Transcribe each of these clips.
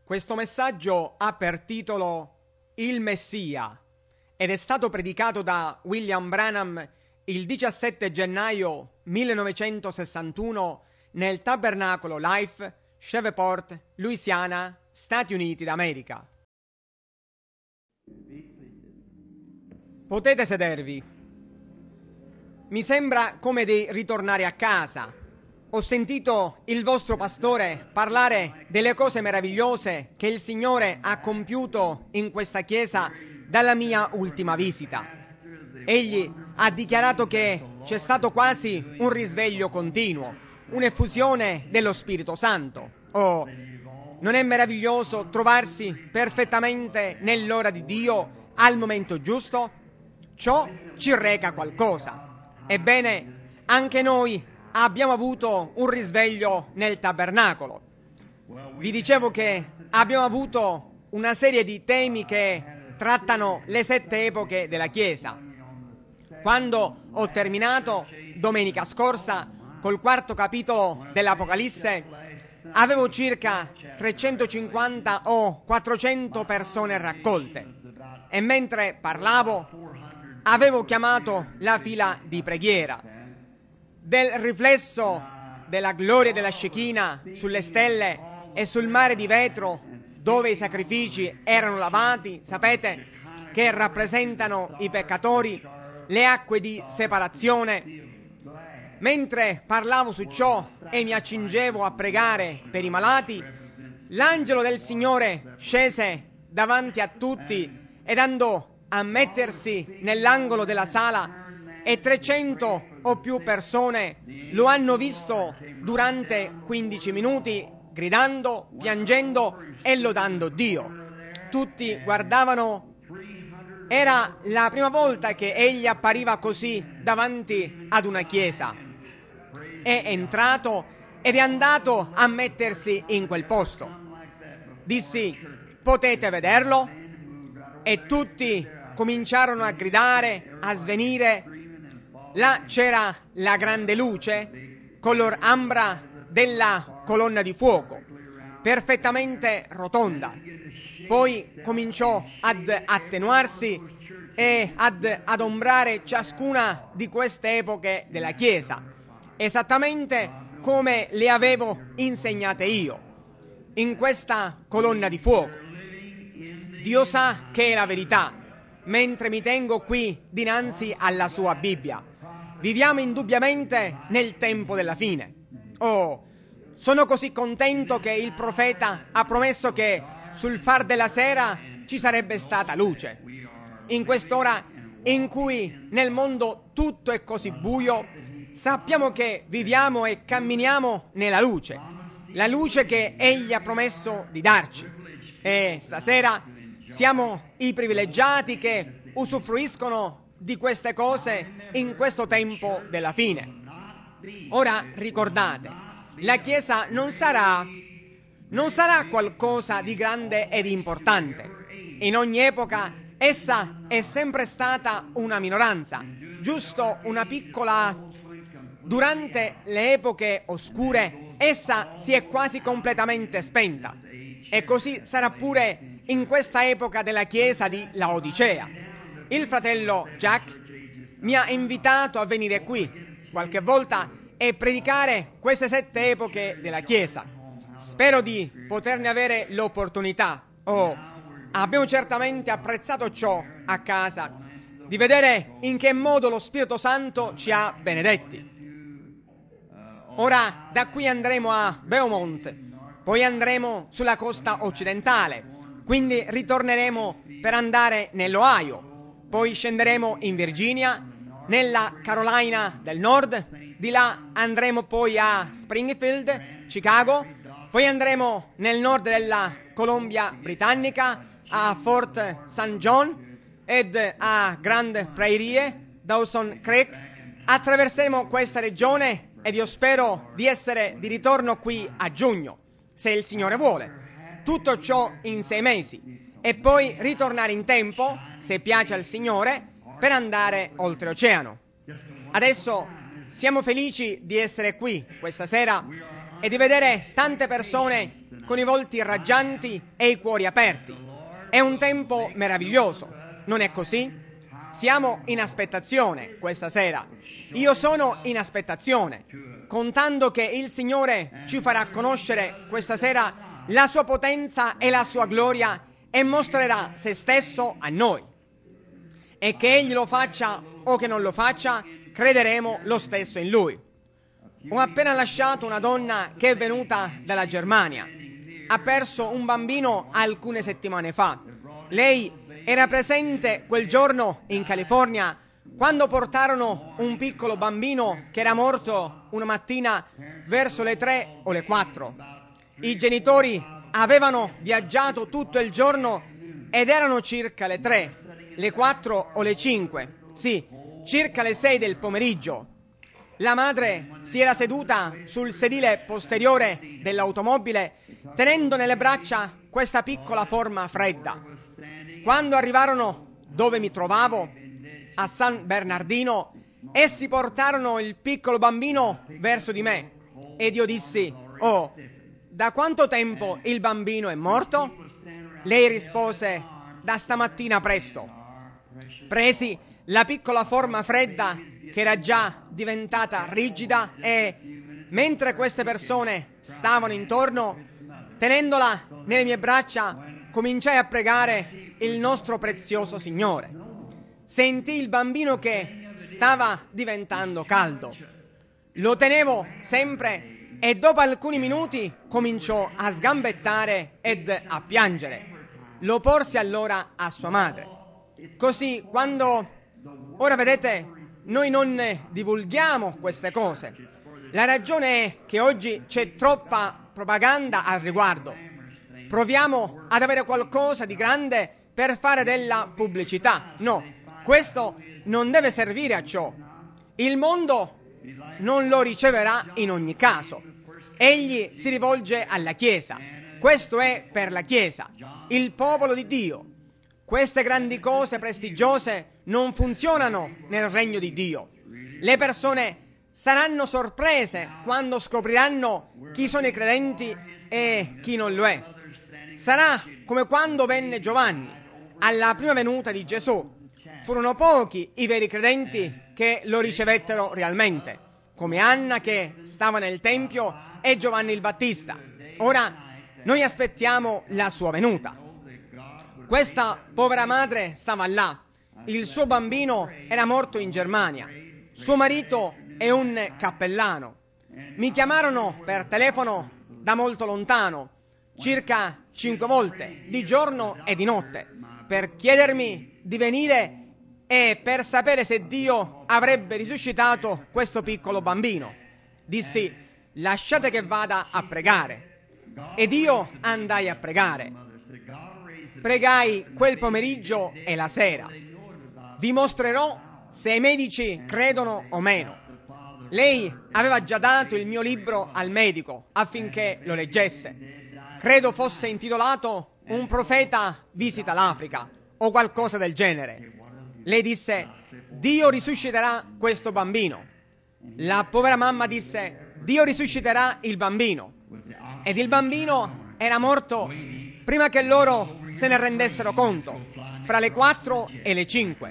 Questo messaggio ha per titolo Il Messia ed è stato predicato da William Branham il 17 gennaio 1961 nel Tabernacolo Life, Shreveport, Louisiana, Stati Uniti d'America. Potete sedervi. Mi sembra come di ritornare a casa. Ho sentito il vostro pastore parlare delle cose meravigliose che il Signore ha compiuto in questa chiesa dalla mia ultima visita. Egli ha dichiarato che c'è stato quasi un risveglio continuo, un'effusione dello Spirito Santo. Oh, non è meraviglioso trovarsi perfettamente nell'ora di Dio al momento giusto? Ciò ci reca qualcosa. Ebbene, anche noi abbiamo avuto un risveglio nel tabernacolo. Vi dicevo che abbiamo avuto una serie di temi che trattano le 7 epoche della Chiesa. Quando ho terminato domenica scorsa col 4° capitolo dell'Apocalisse, avevo circa 350 o 400 persone raccolte e mentre parlavo avevo chiamato la fila di preghiera. Del riflesso della gloria della Shekinah sulle stelle e sul mare di vetro dove i sacrifici erano lavati, sapete, che rappresentano i peccatori, le acque di separazione. Mentre parlavo su ciò e mi accingevo a pregare per i malati, l'angelo del Signore scese davanti a tutti ed andò a mettersi nell'angolo della sala e 300 o più persone lo hanno visto durante 15 minuti gridando, piangendo e lodando Dio. Tutti guardavano. Era la prima volta che egli appariva così davanti ad una chiesa. È entrato ed è andato a mettersi in quel posto. Dissi: potete vederlo? E tutti cominciarono a gridare, a svenire. Là c'era la grande luce, color ambra della colonna di fuoco, perfettamente rotonda. Poi cominciò ad attenuarsi e ad adombrare ciascuna di queste epoche della Chiesa, esattamente come le avevo insegnate io, in questa colonna di fuoco. Dio sa che è la verità, mentre mi tengo qui dinanzi alla sua Bibbia. Viviamo indubbiamente nel tempo della fine. Oh, sono così contento che il profeta ha promesso che sul far della sera ci sarebbe stata luce. In quest'ora in cui nel mondo tutto è così buio, sappiamo che viviamo e camminiamo nella luce, la luce che Egli ha promesso di darci. E stasera siamo i privilegiati che usufruiscono di queste cose in questo tempo della fine. Ora ricordate, la Chiesa non sarà qualcosa di grande ed importante. In ogni epoca essa è sempre stata una minoranza, giusto una piccola. Durante le epoche oscure essa si è quasi completamente spenta. E così sarà pure in questa epoca della Chiesa di Laodicea. Il fratello Jack mi ha invitato a venire qui qualche volta e predicare queste 7 epoche della Chiesa. Spero di poterne avere l'opportunità. Oh, abbiamo certamente apprezzato ciò a casa, di vedere in che modo lo Spirito Santo ci ha benedetti. Ora da qui andremo a Beaumont, poi andremo sulla costa occidentale, quindi ritorneremo per andare nell'Ohio. Poi scenderemo in Virginia, nella Carolina del Nord, di là andremo poi a Springfield, Chicago, poi andremo nel nord della Columbia Britannica, a Fort St. John ed a Grand Prairie, Dawson Creek. Attraverseremo questa regione ed io spero di essere di ritorno qui a giugno, se il Signore vuole. Tutto ciò in 6 mesi. E poi ritornare in tempo, se piace al Signore, per andare oltreoceano. Adesso siamo felici di essere qui questa sera e di vedere tante persone con i volti raggianti e i cuori aperti. È un tempo meraviglioso, non è così? Siamo in aspettazione questa sera. Io sono in aspettazione, contando che il Signore ci farà conoscere questa sera la sua potenza e la sua gloria e mostrerà se stesso a noi. E che Egli lo faccia o che non lo faccia, crederemo lo stesso in Lui. Ho appena lasciato una donna che è venuta dalla Germania. Ha perso un bambino alcune settimane fa. Lei era presente quel giorno in California quando portarono un piccolo bambino che era morto una mattina verso le 3 o le 4. I genitori avevano viaggiato tutto il giorno ed erano circa le 3, le 4 o le 5, sì, circa le 6 del pomeriggio. La madre si era seduta sul sedile posteriore dell'automobile tenendo nelle braccia questa piccola forma fredda. Quando arrivarono dove mi trovavo, a San Bernardino, essi portarono il piccolo bambino verso di me ed io dissi: «Oh, da quanto tempo il bambino è morto?» Lei rispose: «Da stamattina presto». Presi la piccola forma fredda che era già diventata rigida e, mentre queste persone stavano intorno, tenendola nelle mie braccia, cominciai a pregare il nostro prezioso Signore. Sentii il bambino che stava diventando caldo. Lo tenevo sempre e dopo alcuni minuti cominciò a sgambettare ed a piangere. Lo porsi allora a sua madre. Così, quando... Ora vedete, noi non divulghiamo queste cose. La ragione è che oggi c'è troppa propaganda al riguardo. Proviamo ad avere qualcosa di grande per fare della pubblicità. No, questo non deve servire a ciò. Il mondo non lo riceverà in ogni caso. Egli si rivolge alla Chiesa. Questo è per la Chiesa, il popolo di Dio. Queste grandi cose prestigiose non funzionano nel regno di Dio. Le persone saranno sorprese quando scopriranno chi sono i credenti e chi non lo è. Sarà come quando venne Giovanni alla prima venuta di Gesù. Furono pochi i veri credenti che lo ricevettero realmente, come Anna che stava nel Tempio e Giovanni il Battista. Ora noi aspettiamo la sua venuta. Questa povera madre stava là. Il suo bambino era morto in Germania. Suo marito è un cappellano. Mi chiamarono per telefono da molto lontano, circa 5 volte, di giorno e di notte, per chiedermi di venire e per sapere se Dio avrebbe risuscitato questo piccolo bambino. Dissi: lasciate che vada a pregare. Ed io andai a pregare. Pregai quel pomeriggio e la sera. Vi mostrerò se i medici credono o meno. Lei aveva già dato il mio libro al medico affinché lo leggesse. Credo fosse intitolato Un profeta visita l'Africa o qualcosa del genere. Lei disse: Dio risusciterà questo bambino. La povera mamma disse: Dio risusciterà il bambino. Ed il bambino era morto prima che loro se ne rendessero conto, fra le 4 e le 5.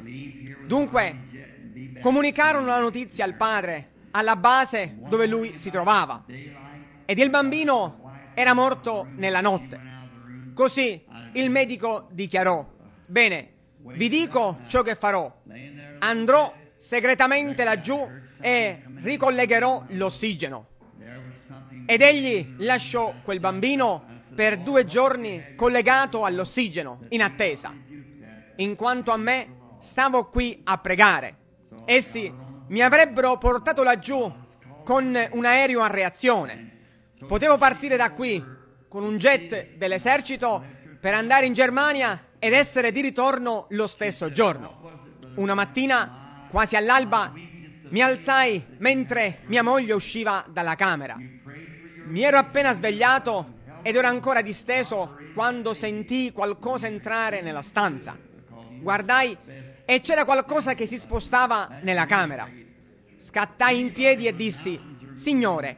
Dunque comunicarono la notizia al padre alla base dove lui si trovava, ed il bambino era morto nella notte. Così il medico dichiarò: bene, vi dico ciò che farò. Andrò segretamente laggiù e ricollegherò l'ossigeno. Ed egli lasciò quel bambino per 2 giorni collegato all'ossigeno, in attesa. In quanto a me, stavo qui a pregare. Essi mi avrebbero portato laggiù con un aereo a reazione. Potevo partire da qui con un jet dell'esercito per andare in Germania ed essere di ritorno lo stesso giorno. Una mattina, quasi all'alba, mi alzai mentre mia moglie usciva dalla camera. Mi ero appena svegliato ed ero ancora disteso quando sentii qualcosa entrare nella stanza. Guardai e c'era qualcosa che si spostava nella camera. Scattai in piedi e dissi: Signore,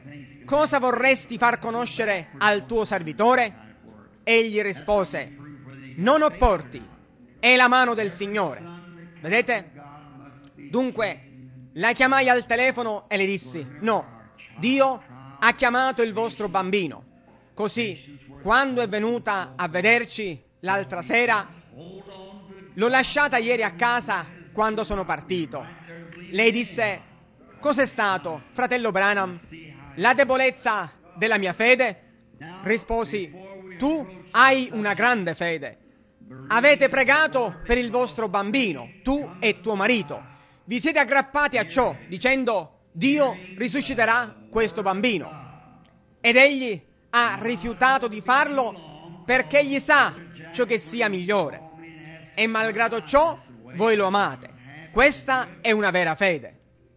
cosa vorresti far conoscere al tuo servitore? Egli rispose: non opporti, è la mano del Signore. Vedete? Dunque, la chiamai al telefono e le dissi: no, Dio ha chiamato il vostro bambino. Così, quando è venuta a vederci l'altra sera, l'ho lasciata ieri a casa quando sono partito. Lei disse: cos'è stato, fratello Branham? La debolezza della mia fede? Risposi: tu hai una grande fede. Avete pregato per il vostro bambino, tu e tuo marito. Vi siete aggrappati a ciò, dicendo: Dio risusciterà questo bambino. Ed egli ha rifiutato di farlo perché egli sa ciò che sia migliore. E malgrado ciò, voi lo amate. Questa è una vera fede.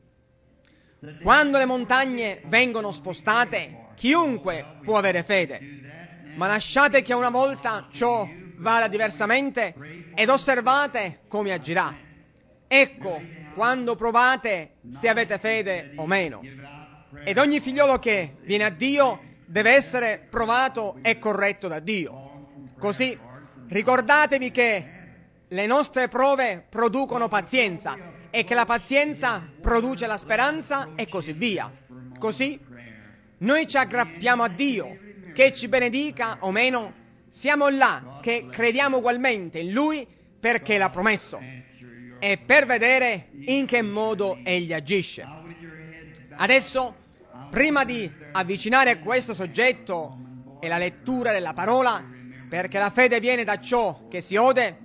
Quando le montagne vengono spostate, chiunque può avere fede. Ma lasciate che una volta ciò vada diversamente ed osservate come agirà. Ecco quando provate se avete fede o meno. Ed ogni figliolo che viene a Dio deve essere provato e corretto da Dio. Così ricordatevi che le nostre prove producono pazienza e che la pazienza produce la speranza e così via. Così noi ci aggrappiamo a Dio, che ci benedica o meno, siamo là che crediamo ugualmente in Lui perché l'ha promesso e per vedere in che modo Egli agisce. Adesso, prima di avvicinare questo soggetto e la lettura della parola, perché la fede viene da ciò che si ode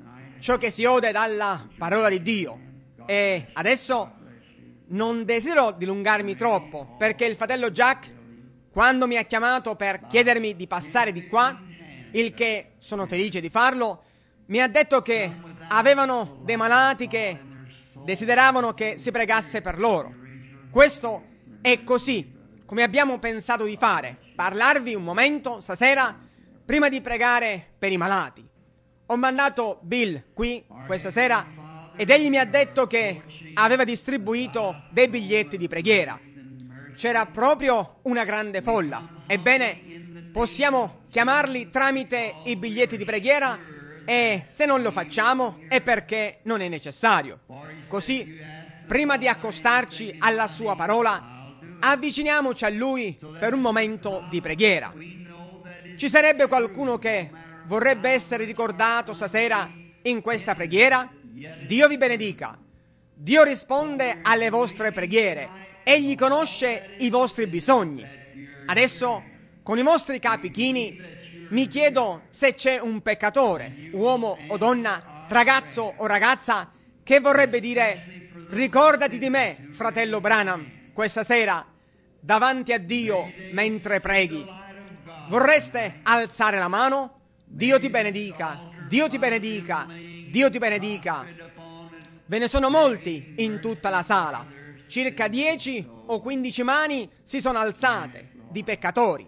dalla parola di Dio. E adesso non desidero dilungarmi troppo, perché il fratello Jack, quando mi ha chiamato per chiedermi di passare di qua, il che sono felice di farlo, mi ha detto che avevano dei malati che desideravano che si pregasse per loro. Questo è così come abbiamo pensato di fare, parlarvi un momento stasera prima di pregare per i malati. Ho mandato Bill qui questa sera ed egli mi ha detto che aveva distribuito dei biglietti di preghiera. C'era proprio una grande folla. Ebbene, possiamo chiamarli tramite i biglietti di preghiera e se non lo facciamo è perché non è necessario. Così, prima di accostarci alla sua parola, avviciniamoci a Lui per un momento di preghiera. Ci sarebbe qualcuno che vorrebbe essere ricordato stasera in questa preghiera? Dio vi benedica. Dio risponde alle vostre preghiere. Egli conosce i vostri bisogni. Adesso, con i vostri capi chini, mi chiedo se c'è un peccatore, uomo o donna, ragazzo o ragazza, che vorrebbe dire: ricordati di me, fratello Branham, questa sera, davanti a Dio mentre preghi. Vorreste alzare la mano? Dio ti benedica, Dio ti benedica, Dio ti benedica. Ve ne sono molti in tutta la sala. Circa 10 o 15 mani si sono alzate di peccatori.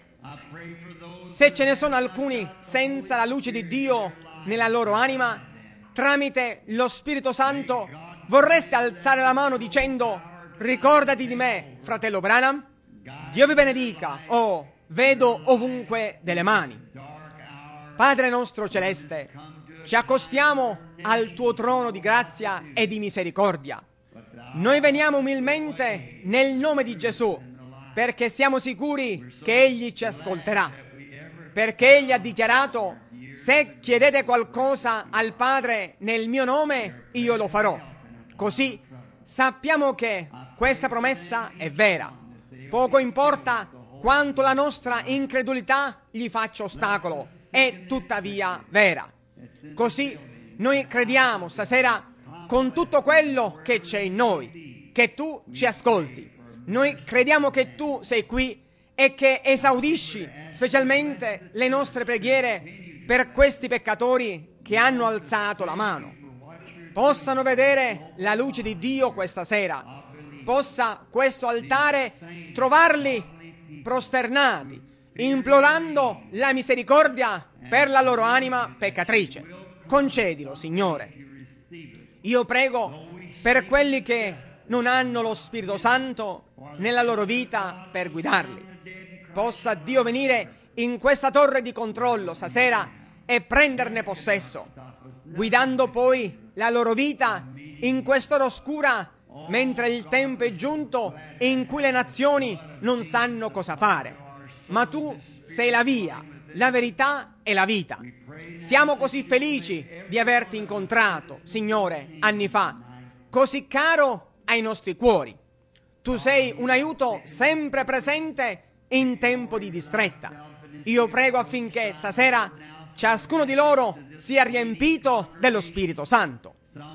Se ce ne sono alcuni senza la luce di Dio nella loro anima, tramite lo Spirito Santo, vorreste alzare la mano dicendo: ricordati di me, fratello Branham? Dio vi benedica. Oh, vedo ovunque delle mani. Padre nostro celeste, ci accostiamo al tuo trono di grazia e di misericordia. Noi veniamo umilmente nel nome di Gesù, perché siamo sicuri che Egli ci ascolterà, perché Egli ha dichiarato: se chiedete qualcosa al Padre nel mio nome, io lo farò. Così sappiamo che questa promessa è vera. Poco importa quanto la nostra incredulità gli faccia ostacolo, è tuttavia vera. Così noi crediamo stasera con tutto quello che c'è in noi, che tu ci ascolti. Noi crediamo che tu sei qui e che esaudisci specialmente le nostre preghiere per questi peccatori che hanno alzato la mano. Possano vedere la luce di Dio questa sera. Possa questo altare trovarli prosternati, implorando la misericordia per la loro anima peccatrice. Concedilo, Signore. Io prego per quelli che non hanno lo Spirito Santo nella loro vita per guidarli. possa Dio venire in questa torre di controllo stasera e prenderne possesso, guidando poi la loro vita in quest'ora oscura, mentre il tempo è giunto in cui le nazioni non sanno cosa fare. Ma tu sei la via, la verità e la vita. Siamo così felici di averti incontrato, Signore, anni fa, così caro ai nostri cuori. Tu sei un aiuto sempre presente in tempo di distretta. Io prego affinché stasera ciascuno di loro sia riempito dello Spirito Santo.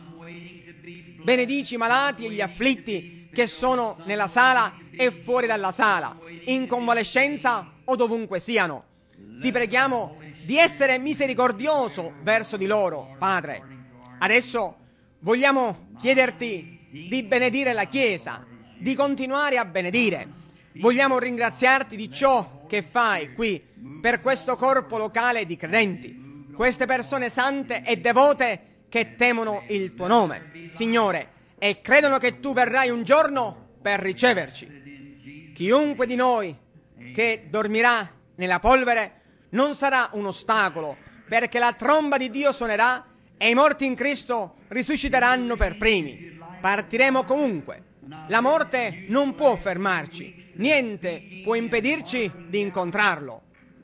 Benedici i malati e gli afflitti che sono nella sala e fuori dalla sala, in convalescenza o dovunque siano. Ti preghiamo di essere misericordioso verso di loro, Padre. Adesso vogliamo chiederti di benedire la Chiesa, di continuare a benedire. Vogliamo ringraziarti di ciò che fai qui per questo corpo locale di credenti, queste persone sante e devote che temono il tuo nome, Signore, e credono che tu verrai un giorno per riceverci. Chiunque di noi che dormirà nella polvere non sarà un ostacolo, perché la tromba di Dio suonerà e i morti in Cristo risusciteranno per primi. Partiremo comunque. La morte non può fermarci, niente può impedirci di incontrarlo.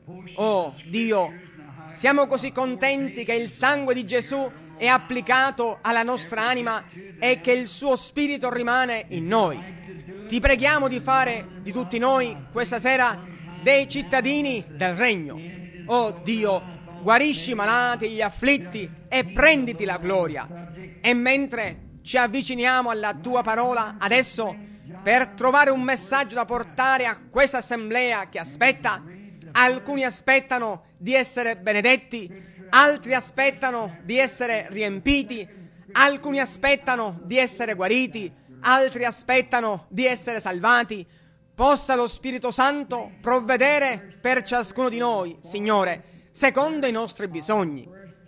Oh Dio, siamo così contenti che il sangue di Gesù è applicato alla nostra anima e che il suo spirito rimane in noi. Ti preghiamo di fare di tutti noi questa sera dei cittadini del regno. Oh Dio, guarisci i malati e gli afflitti e prenditi la gloria. E mentre ci avviciniamo alla tua parola adesso per trovare un messaggio da portare a questa assemblea che aspetta, alcuni aspettano di essere benedetti, altri aspettano di essere riempiti, alcuni aspettano di essere guariti, altri aspettano di essere salvati. Possa lo Spirito Santo provvedere per ciascuno di noi, Signore, secondo i nostri bisogni.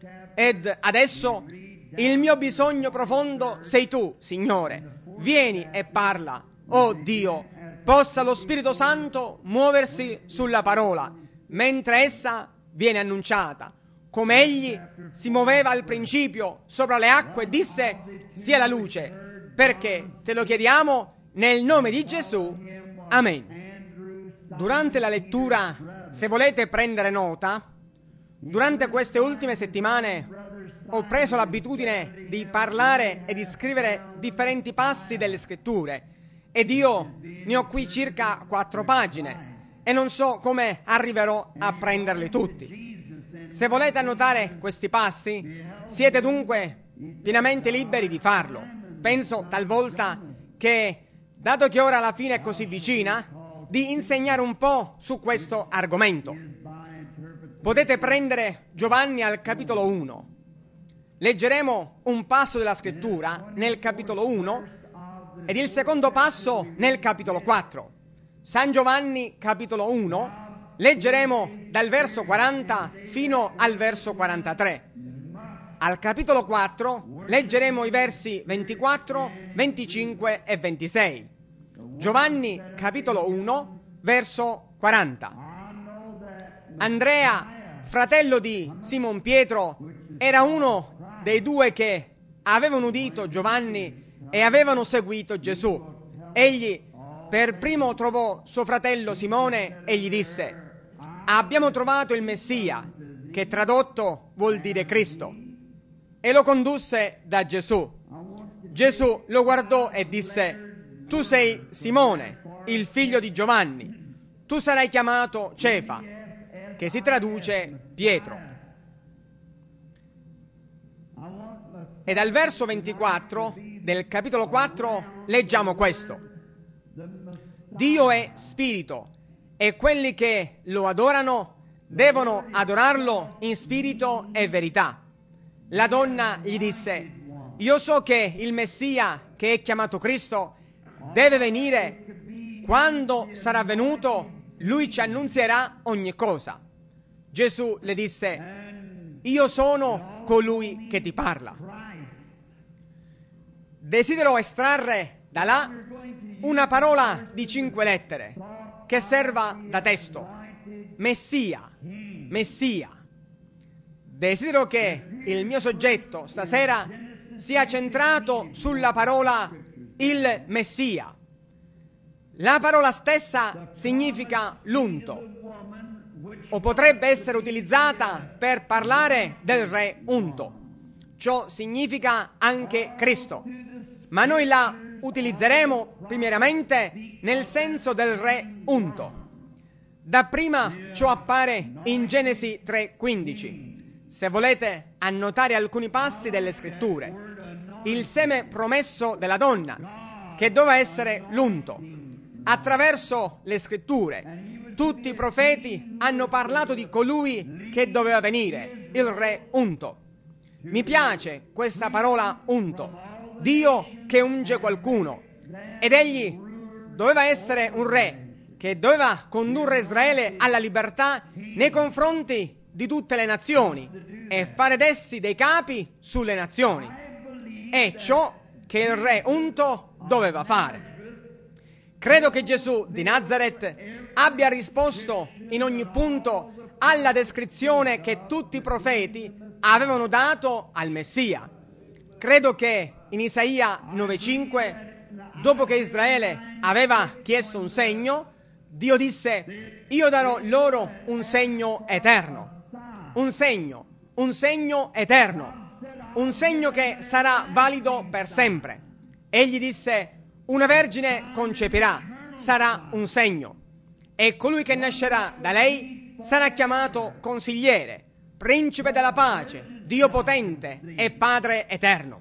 Ed adesso il mio bisogno profondo sei tu, Signore. Vieni e parla. Oh Dio, possa lo Spirito Santo muoversi sulla parola, mentre essa viene annunciata. Come egli si muoveva al principio sopra le acque, disse sia la luce, perché te lo chiediamo nel nome di Gesù. Amen. Durante la lettura, se volete prendere nota, durante queste ultime settimane ho preso l'abitudine di parlare e di scrivere differenti passi delle scritture ed io ne ho qui circa 4 pagine e non so come arriverò a prenderli tutti. Se volete annotare questi passi, siete dunque pienamente liberi di farlo. Penso talvolta che, dato che ora la fine è così vicina, di insegnare un po' su questo argomento. Potete prendere Giovanni al capitolo 1. Leggeremo un passo della scrittura nel capitolo 1 ed il secondo passo nel capitolo 4. San Giovanni capitolo 1. Leggeremo dal verso 40 fino al verso 43. Al capitolo 4 leggeremo i versi 24, 25 e 26. Giovanni capitolo 1, verso 40. Andrea, fratello di Simon Pietro, era uno dei 2 che avevano udito Giovanni e avevano seguito Gesù. Egli per primo trovò suo fratello Simone e gli disse: abbiamo trovato il Messia, che tradotto vuol dire Cristo, e lo condusse da Gesù. Gesù lo guardò e disse: tu sei Simone, il figlio di Giovanni, tu sarai chiamato Cefa, che si traduce Pietro. E dal verso 24 del capitolo 4 leggiamo questo: Dio è spirito e quelli che lo adorano devono adorarlo in spirito e verità. La donna gli disse: io so che il Messia, che è chiamato Cristo, deve venire. Quando sarà venuto, lui ci annunzierà ogni cosa. Gesù le disse: io sono colui che ti parla. Desidero estrarre da là una parola di 5 lettere. che serva da testo. Messia, Messia. Desidero che il mio soggetto stasera sia centrato sulla parola il Messia. La parola stessa significa l'unto, o potrebbe essere utilizzata per parlare del re unto. Ciò significa anche Cristo, ma noi la utilizzeremo primariamente nel senso del re unto. Dapprima ciò appare in Genesi 3,15. Se volete annotare alcuni passi delle scritture, il seme promesso della donna, che doveva essere l'unto. Attraverso le scritture, tutti i profeti hanno parlato di colui che doveva venire, il re unto. Mi piace questa parola unto, Dio che unge qualcuno, ed egli doveva essere un re che doveva condurre Israele alla libertà nei confronti di tutte le nazioni e fare d'essi dei capi sulle nazioni. È ciò che il re unto doveva fare. Credo che Gesù di Nazaret abbia risposto in ogni punto alla descrizione che tutti i profeti avevano dato al Messia. Credo che in Isaia 9,5, dopo che Israele aveva chiesto un segno, Dio disse: io darò loro un segno eterno, un segno eterno, un segno che sarà valido per sempre. Egli disse: una vergine concepirà, sarà un segno, e colui che nascerà da lei sarà chiamato Consigliere, Principe della pace, Dio potente e Padre eterno.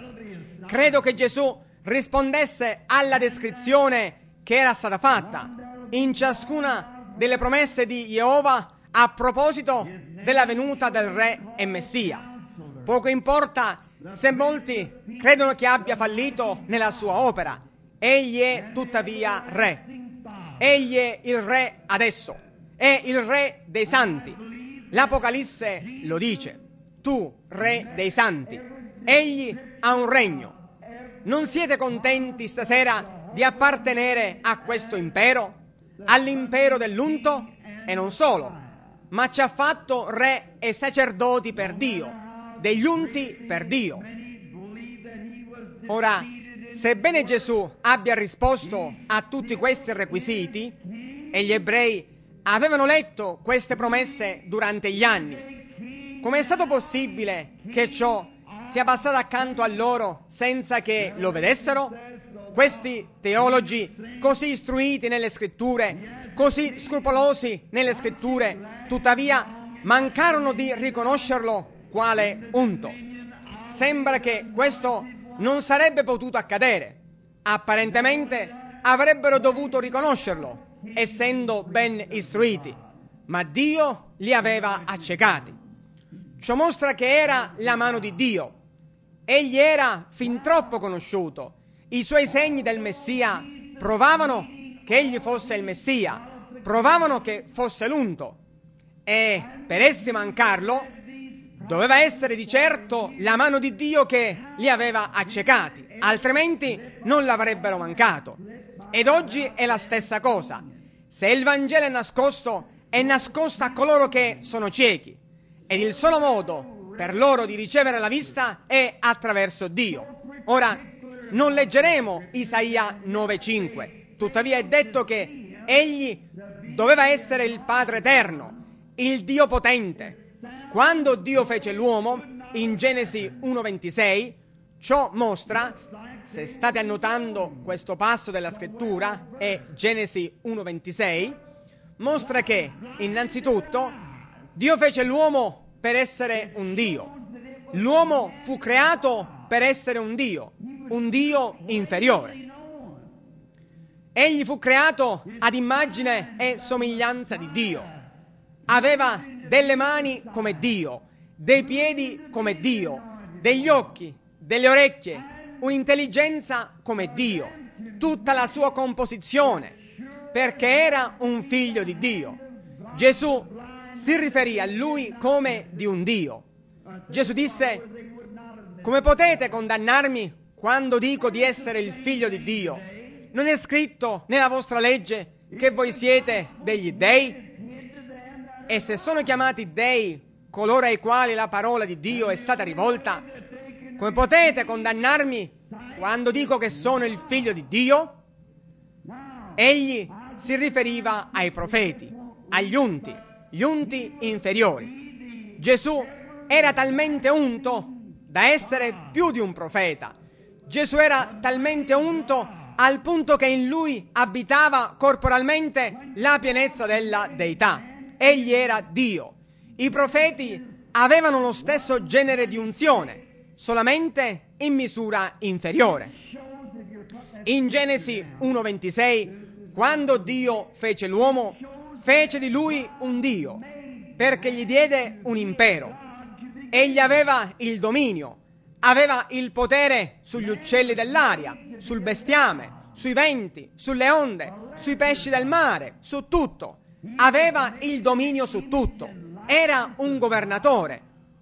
Credo che Gesù rispondesse alla descrizione che era stata fatta in ciascuna delle promesse di Geova a proposito della venuta del Re e Messia. Poco importa se molti credono che abbia fallito nella sua opera, egli è tuttavia Re. Egli è il Re adesso, è il Re dei santi. L'Apocalisse lo dice: tu, Re dei santi. Egli ha un regno. Non siete contenti stasera di appartenere a questo impero? All'impero dell'unto? E non solo, ma ci ha fatto re e sacerdoti per Dio, degli unti per Dio. Ora, sebbene Gesù abbia risposto a tutti questi requisiti, e gli ebrei avevano letto queste promesse durante gli anni, com'è stato possibile che ciò sia passato accanto a loro senza che lo vedessero? Questi teologi così istruiti nelle scritture, così scrupolosi nelle scritture, tuttavia mancarono di riconoscerlo quale unto. Sembra che questo non sarebbe potuto accadere. Apparentemente avrebbero dovuto riconoscerlo, essendo ben istruiti, ma Dio li aveva accecati. Ciò mostra che era la mano di Dio. Egli era fin troppo conosciuto. I suoi segni del Messia provavano che egli fosse il Messia, provavano che fosse l'unto, e per essi mancarlo doveva essere di certo la mano di Dio che li aveva accecati, altrimenti non l'avrebbero mancato. Ed oggi è la stessa cosa. Se il Vangelo è nascosto a coloro che sono ciechi, ed il solo modo per loro di ricevere la vista è attraverso Dio. Ora, non leggeremo Isaia 9,5, tuttavia è detto che egli doveva essere il Padre eterno, il Dio potente. Quando Dio fece l'uomo, in Genesi 1,26, ciò mostra, se state annotando questo passo della scrittura, è Genesi 1,26, mostra che, innanzitutto, Dio fece l'uomo per essere un Dio. L'uomo fu creato per essere un Dio inferiore. Egli fu creato ad immagine e somiglianza di Dio. Aveva delle mani come Dio, dei piedi come Dio, degli occhi, delle orecchie, un'intelligenza come Dio, tutta la sua composizione, perché era un figlio di Dio. Gesù si riferì a lui come di un Dio. Gesù disse: come potete condannarmi quando dico di essere il figlio di Dio? Non è scritto nella vostra legge che voi siete degli dei? E se sono chiamati dei coloro ai quali la parola di Dio è stata rivolta, come potete condannarmi quando dico che sono il figlio di Dio? Egli si riferiva ai profeti, agli unti, gli unti inferiori. Gesù era talmente unto da essere più di un profeta. Gesù era talmente unto al punto che in lui abitava corporalmente la pienezza della deità. Egli era Dio. I profeti avevano lo stesso genere di unzione, solamente in misura inferiore. In Genesi 1:26, quando Dio fece l'uomo, fece di lui un Dio, perché gli diede un impero. Egli aveva il dominio, aveva il potere sugli uccelli dell'aria, sul bestiame, sui venti, sulle onde, sui pesci del mare, su tutto. Aveva il dominio su tutto. Era un governatore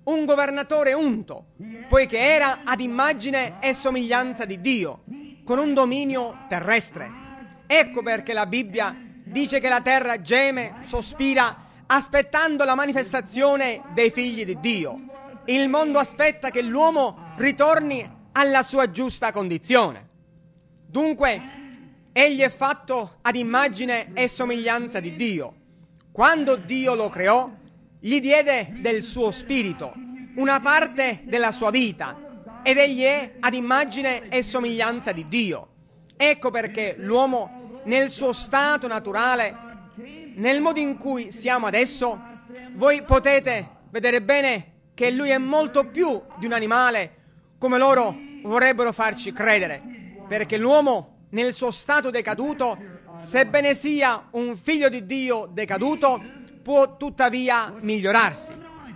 unto, poiché era ad immagine e somiglianza di Dio, con un dominio terrestre. Ecco perché la Bibbia dice che la terra geme, sospira, aspettando la manifestazione dei figli di Dio. Il mondo aspetta che l'uomo ritorni alla sua giusta condizione. Dunque, egli è fatto ad immagine e somiglianza di Dio. Quando Dio lo creò, gli diede del suo spirito, una parte della sua vita, ed egli è ad immagine e somiglianza di Dio. Ecco perché l'uomo, nel suo stato naturale, nel modo in cui siamo adesso, voi potete vedere bene che lui è molto più di un animale, come loro vorrebbero farci credere, perché l'uomo, nel suo stato decaduto, sebbene sia un figlio di Dio decaduto, può tuttavia migliorarsi.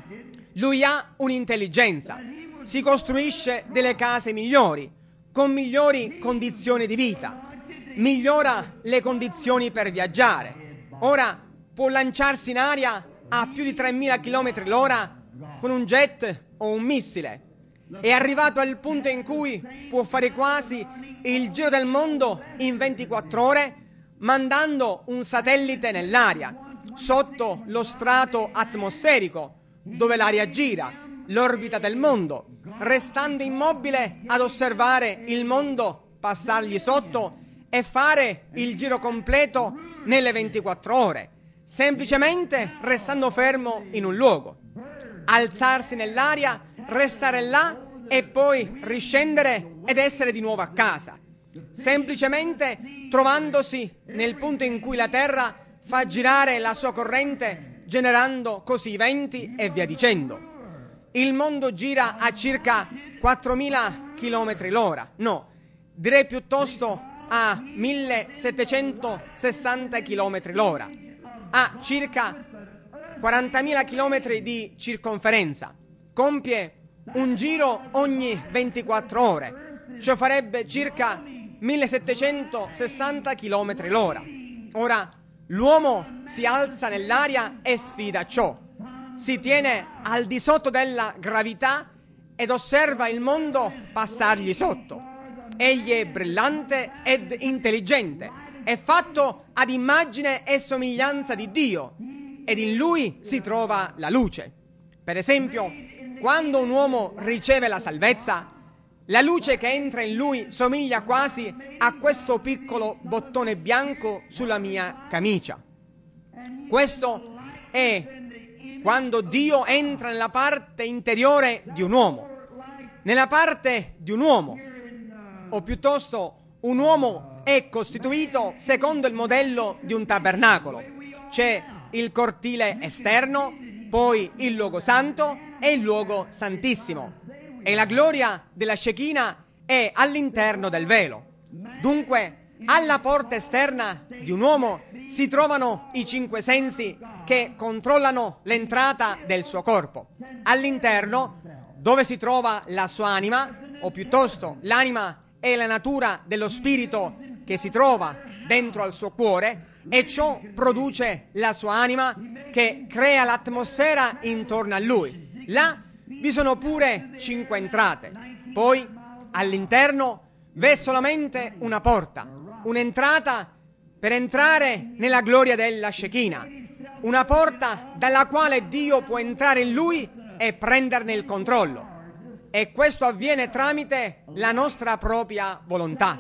Lui ha un'intelligenza, si costruisce delle case migliori, con migliori condizioni di vita, migliora le condizioni per viaggiare. Ora può lanciarsi in aria a più di 3.000 km l'ora con un jet o un missile. È arrivato al punto in cui può fare quasi il giro del mondo in 24 ore mandando un satellite nell'aria, sotto lo strato atmosferico, dove l'aria gira, l'orbita del mondo, restando immobile ad osservare il mondo passargli sotto e fare il giro completo nelle 24 ore, semplicemente restando fermo in un luogo, alzarsi nell'aria, restare là e poi riscendere ed essere di nuovo a casa, semplicemente trovandosi nel punto in cui la Terra fa girare la sua corrente, generando così venti e via dicendo. Il mondo gira a circa 4.000 km l'ora, no, direi piuttosto a 1.760 km l'ora, a circa 40.000 km di circonferenza, compie un giro ogni 24 ore, cioè farebbe circa 1.760 km l'ora. Ora, l'uomo si alza nell'aria e sfida ciò, si tiene al di sotto della gravità ed osserva il mondo passargli sotto. Egli è brillante ed intelligente, è fatto ad immagine e somiglianza di Dio, ed in lui si trova la luce. Per esempio, quando un uomo riceve la salvezza, la luce che entra in lui somiglia quasi a questo piccolo bottone bianco sulla mia camicia. Questo è quando Dio entra nella parte interiore di un uomo. Nella parte di un uomo, o piuttosto un uomo è costituito secondo il modello di un tabernacolo. C'è il cortile esterno, poi il luogo santo e il luogo santissimo. E la gloria della Shekinah è all'interno del velo. Dunque, alla porta esterna di un uomo si trovano i 5 sensi che controllano l'entrata del suo corpo. All'interno, dove si trova la sua anima, o piuttosto l'anima è la natura dello spirito che si trova dentro al suo cuore, e ciò produce la sua anima che crea l'atmosfera intorno a lui. Là vi sono pure 5 entrate. Poi all'interno v'è solamente una porta, un'entrata per entrare nella gloria della Shekinah, una porta dalla quale Dio può entrare in Lui e prenderne il controllo. E questo avviene tramite la nostra propria volontà.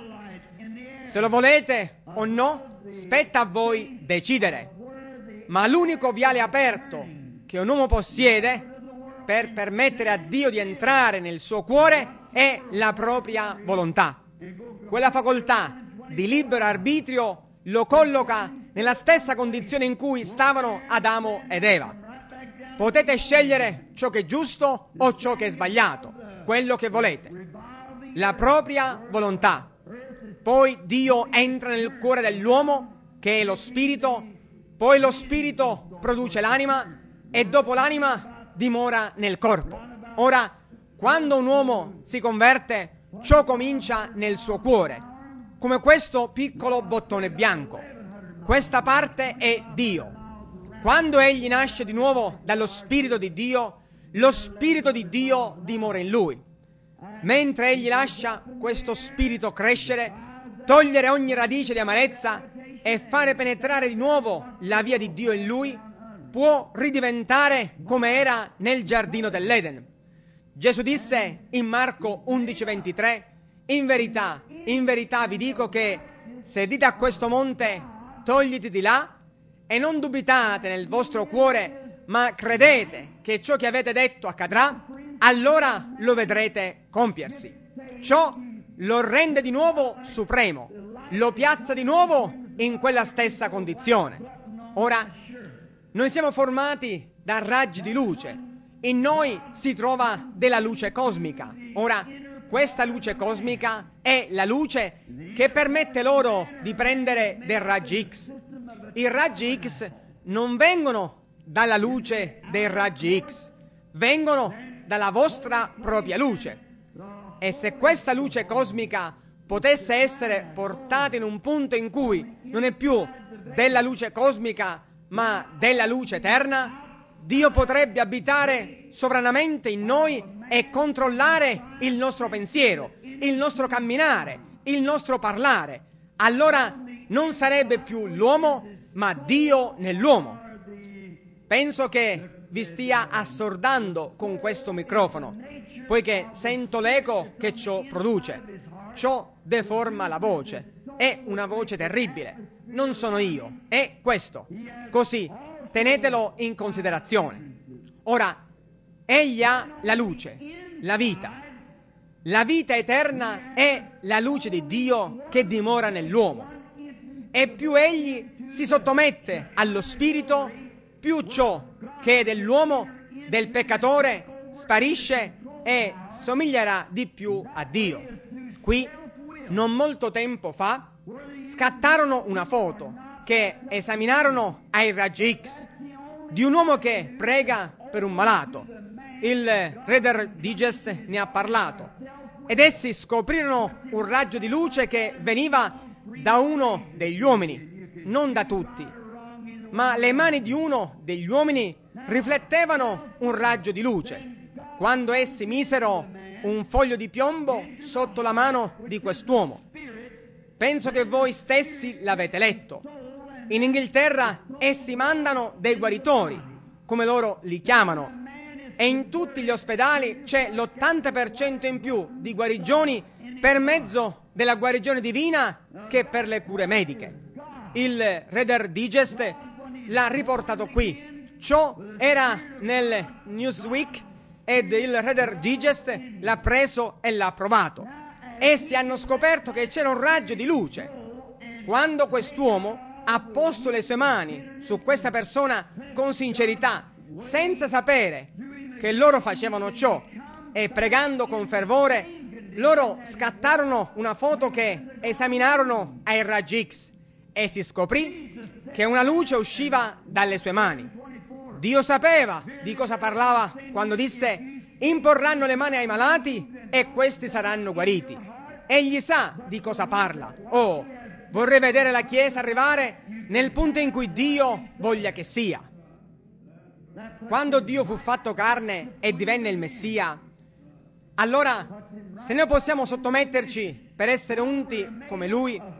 Se lo volete o no, spetta a voi decidere. Ma l'unico viale aperto che un uomo possiede per permettere a Dio di entrare nel suo cuore è la propria volontà. Quella facoltà di libero arbitrio lo colloca nella stessa condizione in cui stavano Adamo ed Eva. Potete scegliere ciò che è giusto o ciò che è sbagliato, quello che volete. La propria volontà. Poi Dio entra nel cuore dell'uomo, che è lo spirito, poi lo spirito produce l'anima e dopo l'anima dimora nel corpo. Ora, quando un uomo si converte, ciò comincia nel suo cuore, come questo piccolo bottone bianco. Questa parte è Dio. Quando egli nasce di nuovo dallo Spirito di Dio, lo Spirito di Dio dimora in lui. Mentre egli lascia questo Spirito crescere, togliere ogni radice di amarezza e fare penetrare di nuovo la via di Dio in lui, può ridiventare come era nel giardino dell'Eden. Gesù disse in Marco 11:23: in verità vi dico che se dite a questo monte togliti di là e non dubitate nel vostro cuore, ma credete che ciò che avete detto accadrà, allora lo vedrete compiersi. Ciò lo rende di nuovo supremo, lo piazza di nuovo in quella stessa condizione. Ora, noi siamo formati da raggi di luce, in noi si trova della luce cosmica. Ora, questa luce cosmica è la luce che permette loro di prendere dei raggi X. I raggi X non vengono dalla luce dei raggi X, vengono dalla vostra propria luce. E se questa luce cosmica potesse essere portata in un punto in cui non è più della luce cosmica, ma della luce eterna, Dio potrebbe abitare sovranamente in noi e controllare il nostro pensiero, il nostro camminare, il nostro parlare. Allora non sarebbe più l'uomo, ma Dio nell'uomo. Penso che vi stia assordando con questo microfono, poiché sento l'eco che ciò produce. Ciò deforma la voce. È una voce terribile. Non sono io, è questo. Così, tenetelo in considerazione. Ora, egli ha la luce, la vita. La vita eterna è la luce di Dio che dimora nell'uomo. E più egli si sottomette allo Spirito, più ciò che è dell'uomo, del peccatore, sparisce e somiglierà di più a Dio. Qui, non molto tempo fa, scattarono una foto che esaminarono ai raggi X di un uomo che prega per un malato. Il Reader Digest ne ha parlato ed essi scoprirono un raggio di luce che veniva da uno degli uomini, non da tutti, ma le mani di uno degli uomini riflettevano un raggio di luce quando essi misero un foglio di piombo sotto la mano di quest'uomo. Penso che voi stessi l'avete letto. In Inghilterra essi mandano dei guaritori, come loro li chiamano, e in tutti gli ospedali c'è l'80% in più di guarigioni per mezzo della guarigione divina che per le cure mediche. Il Reader Digest l'ha riportato qui. Ciò era nel Newsweek ed il Reader Digest l'ha preso e l'ha provato. Essi hanno scoperto che c'era un raggio di luce. Quando quest'uomo ha posto le sue mani su questa persona con sincerità, senza sapere che loro facevano ciò, e pregando con fervore, loro scattarono una foto che esaminarono ai raggi X e si scoprì che una luce usciva dalle sue mani. Dio sapeva di cosa parlava quando disse: imporranno le mani ai malati e questi saranno guariti. Egli sa di cosa parla. Oh, vorrei vedere la Chiesa arrivare nel punto in cui Dio voglia che sia. Quando Dio fu fatto carne e divenne il Messia, allora se noi possiamo sottometterci per essere unti come Lui,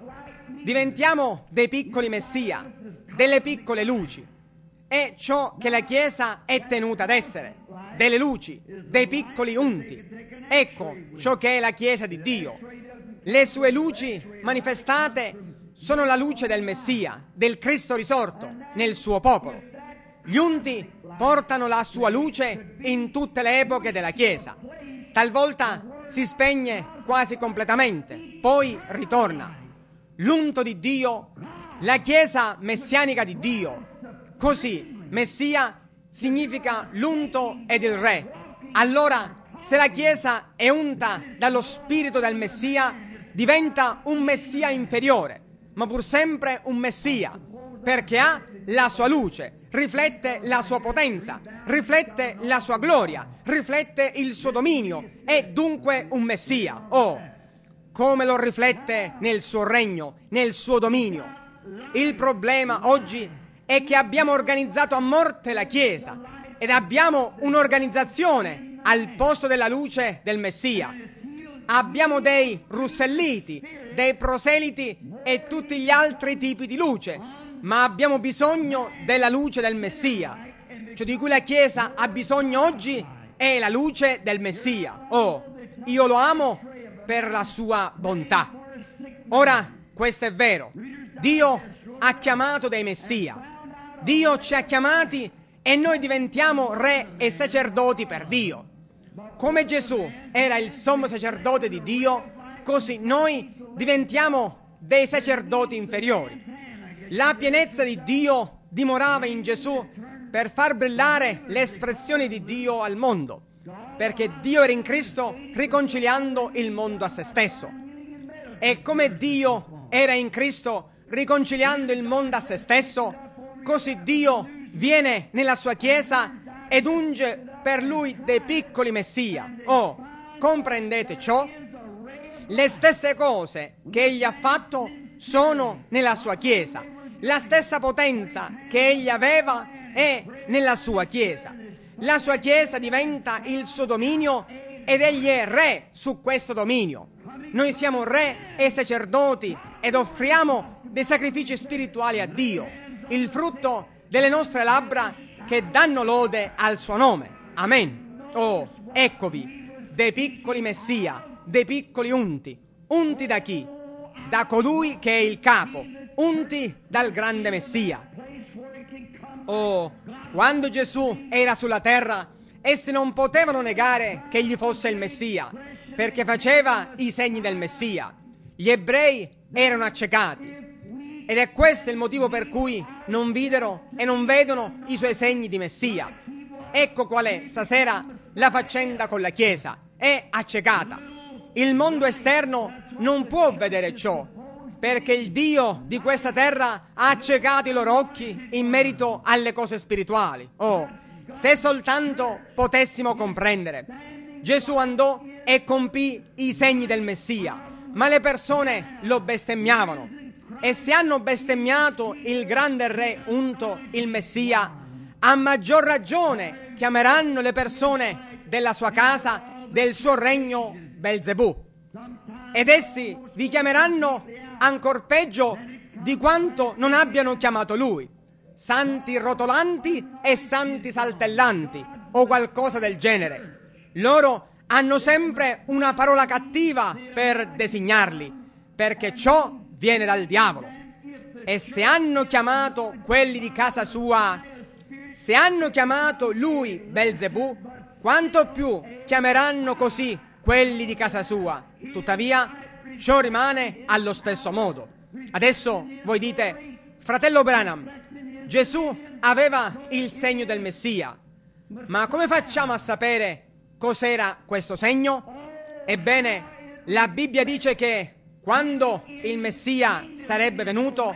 diventiamo dei piccoli messia, delle piccole luci. È ciò che la Chiesa è tenuta ad essere, delle luci, dei piccoli unti. Ecco ciò che è la Chiesa di Dio. Le sue luci manifestate sono la luce del Messia, del Cristo risorto nel suo popolo. Gli unti portano la sua luce in tutte le epoche della Chiesa. Talvolta si spegne quasi completamente, poi ritorna. L'unto di Dio, la Chiesa messianica di Dio. Così, Messia significa l'unto ed il Re. Allora, se la Chiesa è unta dallo Spirito del Messia, diventa un Messia inferiore, ma pur sempre un Messia, perché ha la sua luce, riflette la sua potenza, riflette la sua gloria, riflette il suo dominio, è dunque un Messia. Oh, come lo riflette nel suo regno, nel suo dominio. Il problema oggi è che abbiamo organizzato a morte la Chiesa ed abbiamo un'organizzazione al posto della luce del Messia. Abbiamo dei russelliti, dei proseliti e tutti gli altri tipi di luce, ma abbiamo bisogno della luce del Messia. Ciò di cui la Chiesa ha bisogno oggi è la luce del Messia. Oh, io lo amo per la sua bontà. Ora, questo è vero. Dio ha chiamato dei Messia. Dio ci ha chiamati e noi diventiamo re e sacerdoti per Dio. Come Gesù era il sommo sacerdote di Dio, così noi diventiamo dei sacerdoti inferiori. La pienezza di Dio dimorava in Gesù per far brillare l'espressione di Dio al mondo, perché Dio era in Cristo riconciliando il mondo a se stesso. E come Dio era in Cristo riconciliando il mondo a se stesso, così Dio viene nella sua Chiesa ed unge per Lui dei piccoli Messia. Oh, comprendete ciò? Le stesse cose che Egli ha fatto sono nella sua Chiesa. La stessa potenza che Egli aveva è nella sua Chiesa. La sua Chiesa diventa il suo dominio ed Egli è re su questo dominio. Noi siamo re e sacerdoti ed offriamo dei sacrifici spirituali a Dio, il frutto delle nostre labbra che danno lode al suo nome. Amen. Oh, eccovi, dei piccoli Messia, dei piccoli unti. Unti da chi? Da colui che è il capo, unti dal grande Messia. Oh, quando Gesù era sulla terra, essi non potevano negare che egli fosse il Messia, perché faceva i segni del Messia. Gli ebrei erano accecati, ed è questo il motivo per cui non videro e non vedono i suoi segni di Messia. Ecco qual è stasera la faccenda con la Chiesa, è accecata. Il mondo esterno non può vedere ciò, perché il Dio di questa terra ha accecato i loro occhi in merito alle cose spirituali. Oh, se soltanto potessimo comprendere. Gesù andò e compì i segni del Messia, ma le persone lo bestemmiavano. E se hanno bestemmiato il grande re unto, il Messia, a maggior ragione chiameranno le persone della sua casa, del suo regno, Belzebù. Ed essi vi chiameranno ancor peggio di quanto non abbiano chiamato lui, santi rotolanti e santi saltellanti, o qualcosa del genere. Loro hanno sempre una parola cattiva per designarli, perché ciò viene dal diavolo. E se hanno chiamato quelli di casa sua, se hanno chiamato lui Belzebù, quanto più chiameranno così quelli di casa sua. Tuttavia, ciò rimane allo stesso modo. Adesso voi dite, fratello Branham, Gesù aveva il segno del Messia, ma come facciamo a sapere cos'era questo segno? Ebbene, la Bibbia dice che quando il Messia sarebbe venuto,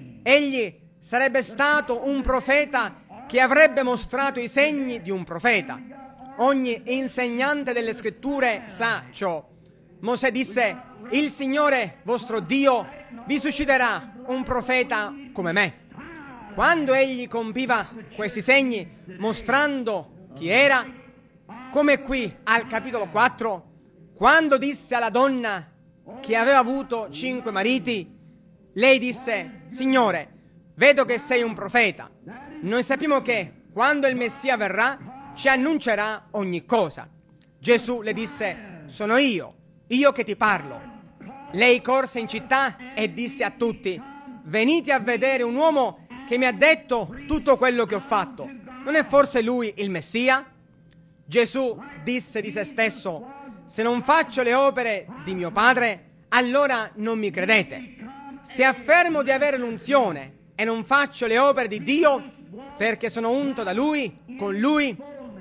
egli sarebbe stato un profeta che avrebbe mostrato i segni di un profeta. Ogni insegnante delle scritture sa ciò. Mosè disse, il Signore vostro Dio vi susciterà un profeta come me. Quando egli compiva questi segni, mostrando chi era, come qui al capitolo 4, quando disse alla donna che aveva avuto 5 mariti, Lei disse: Signore, vedo che sei un profeta. Noi sappiamo che quando il Messia verrà ci annuncerà ogni cosa. Gesù le disse: sono io che ti parlo. Lei corse in città e disse a tutti: venite a vedere un uomo che mi ha detto tutto quello che ho fatto. Non è forse lui il Messia? Gesù disse di se stesso: se non faccio le opere di mio Padre, allora non mi credete. Se affermo di avere l'unzione e non faccio le opere di Dio, perché sono unto da Lui, con Lui,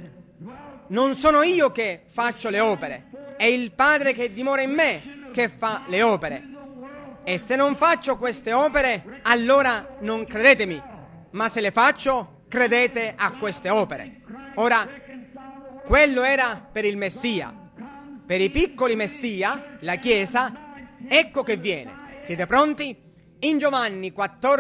non sono io che faccio le opere, è il Padre che dimora in me che fa le opere. E se non faccio queste opere, allora non credetemi, ma se le faccio, credete a queste opere. Ora, quello era per il Messia. Per i piccoli Messia, la Chiesa, ecco che viene. Siete pronti? In Giovanni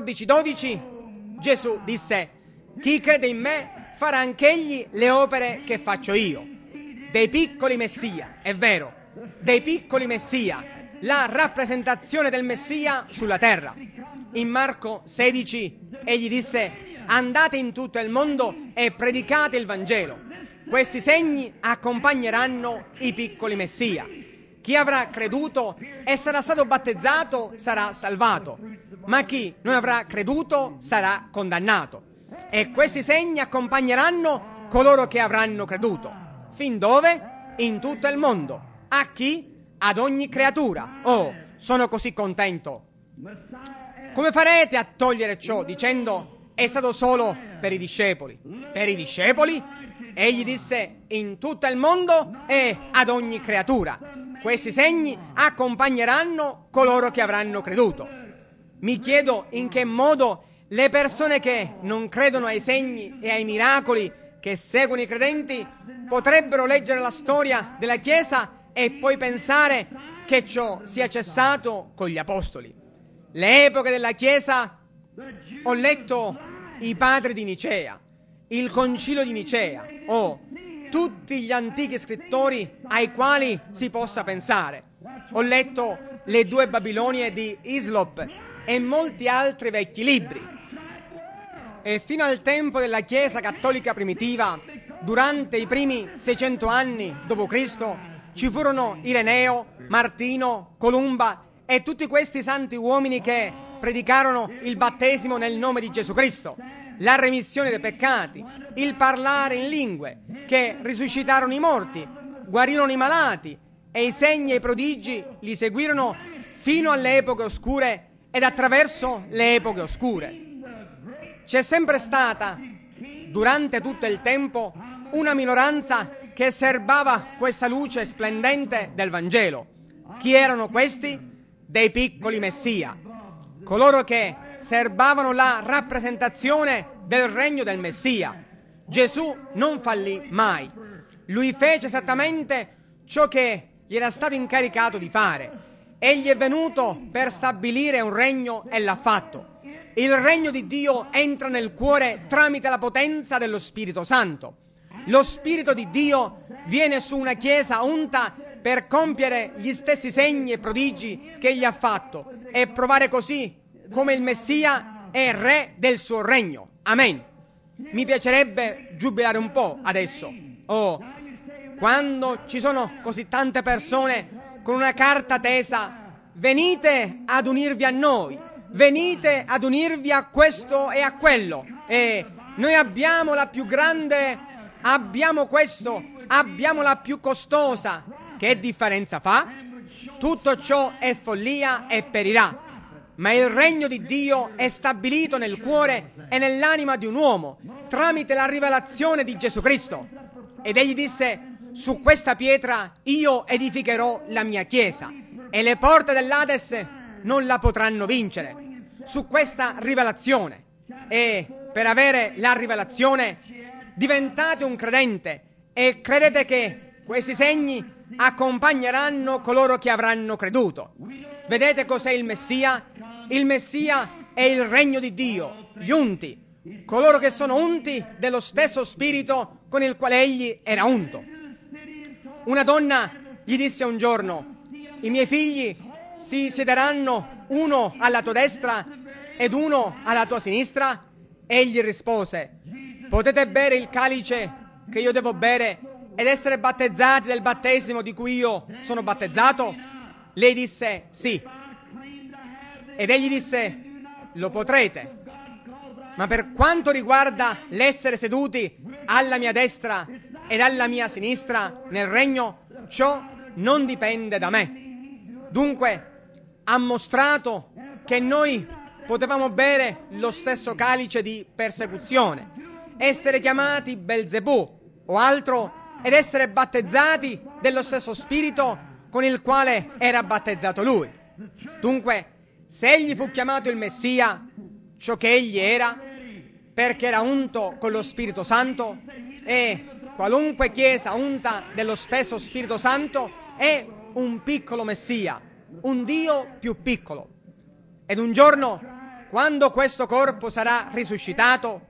14,12 Gesù disse: chi crede in me farà anch'egli le opere che faccio io. Dei piccoli Messia, è vero, dei piccoli Messia, la rappresentazione del Messia sulla terra. In Marco 16 egli disse: andate in tutto il mondo e predicate il Vangelo. Questi segni accompagneranno i piccoli Messia. Chi avrà creduto e sarà stato battezzato sarà salvato, ma chi non avrà creduto sarà condannato. E questi segni accompagneranno coloro che avranno creduto. Fin dove? In tutto il mondo. A chi? Ad ogni creatura. Oh, sono così contento. Come farete a togliere ciò dicendo: è stato solo per i discepoli? Per i discepoli? Egli disse: in tutto il mondo e ad ogni creatura. Questi segni accompagneranno coloro che avranno creduto. Mi chiedo in che modo le persone che non credono ai segni e ai miracoli che seguono i credenti potrebbero leggere la storia della Chiesa e poi pensare che ciò sia cessato con gli apostoli. Le epoche della Chiesa, ho letto i padri di Nicea, il concilio di Nicea, tutti gli antichi scrittori ai quali si possa pensare. Ho letto le 2 Babilonie di Islop e molti altri vecchi libri. E fino al tempo della Chiesa cattolica primitiva, durante i primi 600 anni d.C., ci furono Ireneo, Martino, Columba e tutti questi santi uomini che predicarono il battesimo nel nome di Gesù Cristo, la remissione dei peccati, il parlare in lingue, che risuscitarono i morti, guarirono i malati, e i segni e i prodigi li seguirono fino alle epoche oscure ed attraverso le epoche oscure. C'è sempre stata, durante tutto il tempo, una minoranza che serbava questa luce splendente del Vangelo. Chi erano questi? Dei piccoli Messia, coloro che serbavano la rappresentazione del regno del Messia. Gesù non fallì mai. Lui fece esattamente ciò che gli era stato incaricato di fare. Egli è venuto per stabilire un regno e l'ha fatto. Il regno di Dio entra nel cuore tramite la potenza dello Spirito Santo. Lo Spirito di Dio viene su una Chiesa unta per compiere gli stessi segni e prodigi che egli ha fatto e provare così come il Messia è re del suo regno. Amen. Mi piacerebbe giubilare un po' adesso. Quando ci sono così tante persone con una carta tesa: venite ad unirvi a noi, venite ad unirvi a questo e a quello, e noi abbiamo la più grande, abbiamo questo, abbiamo la più costosa. Che differenza fa? Tutto ciò è follia e perirà, ma il regno di Dio è stabilito nel cuore e nell'anima di un uomo tramite la rivelazione di Gesù Cristo. Ed egli disse: su questa pietra io edificherò la mia chiesa e le porte dell'Ades non la potranno vincere. Su questa rivelazione. E per avere la rivelazione diventate un credente e credete che questi segni accompagneranno coloro che avranno creduto. Vedete cos'è il Messia? Il Messia è il regno di Dio, gli unti, coloro che sono unti dello stesso spirito con il quale egli era unto. Una donna gli disse un giorno: i miei figli si siederanno uno alla tua destra ed uno alla tua sinistra? Egli rispose: potete bere il calice che io devo bere ed essere battezzati del battesimo di cui io sono battezzato? Lei disse: sì. Ed egli disse: lo potrete, ma per quanto riguarda l'essere seduti alla mia destra ed alla mia sinistra nel regno, ciò non dipende da me. Dunque ha mostrato che noi potevamo bere lo stesso calice di persecuzione, essere chiamati Belzebù o altro ed essere battezzati dello stesso spirito con il quale era battezzato lui. Dunque, se egli fu chiamato il Messia, ciò che egli era, perché era unto con lo Spirito Santo, e qualunque chiesa unta dello stesso Spirito Santo è un piccolo Messia, un Dio più piccolo. Ed un giorno, quando questo corpo sarà risuscitato,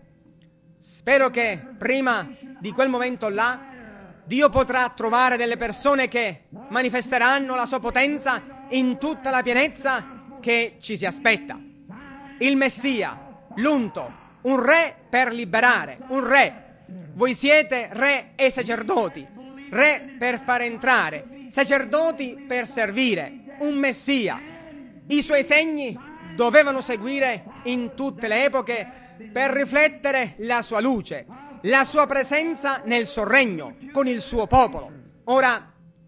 spero che prima di quel momento là Dio potrà trovare delle persone che manifesteranno la sua potenza in tutta la pienezza che ci si aspetta. Il Messia, l'unto, un re per liberare, un re. Voi siete re e sacerdoti, re per far entrare, sacerdoti per servire, un Messia. I suoi segni dovevano seguire in tutte le epoche per riflettere la sua luce, la sua presenza nel suo regno, con il suo popolo. Ora,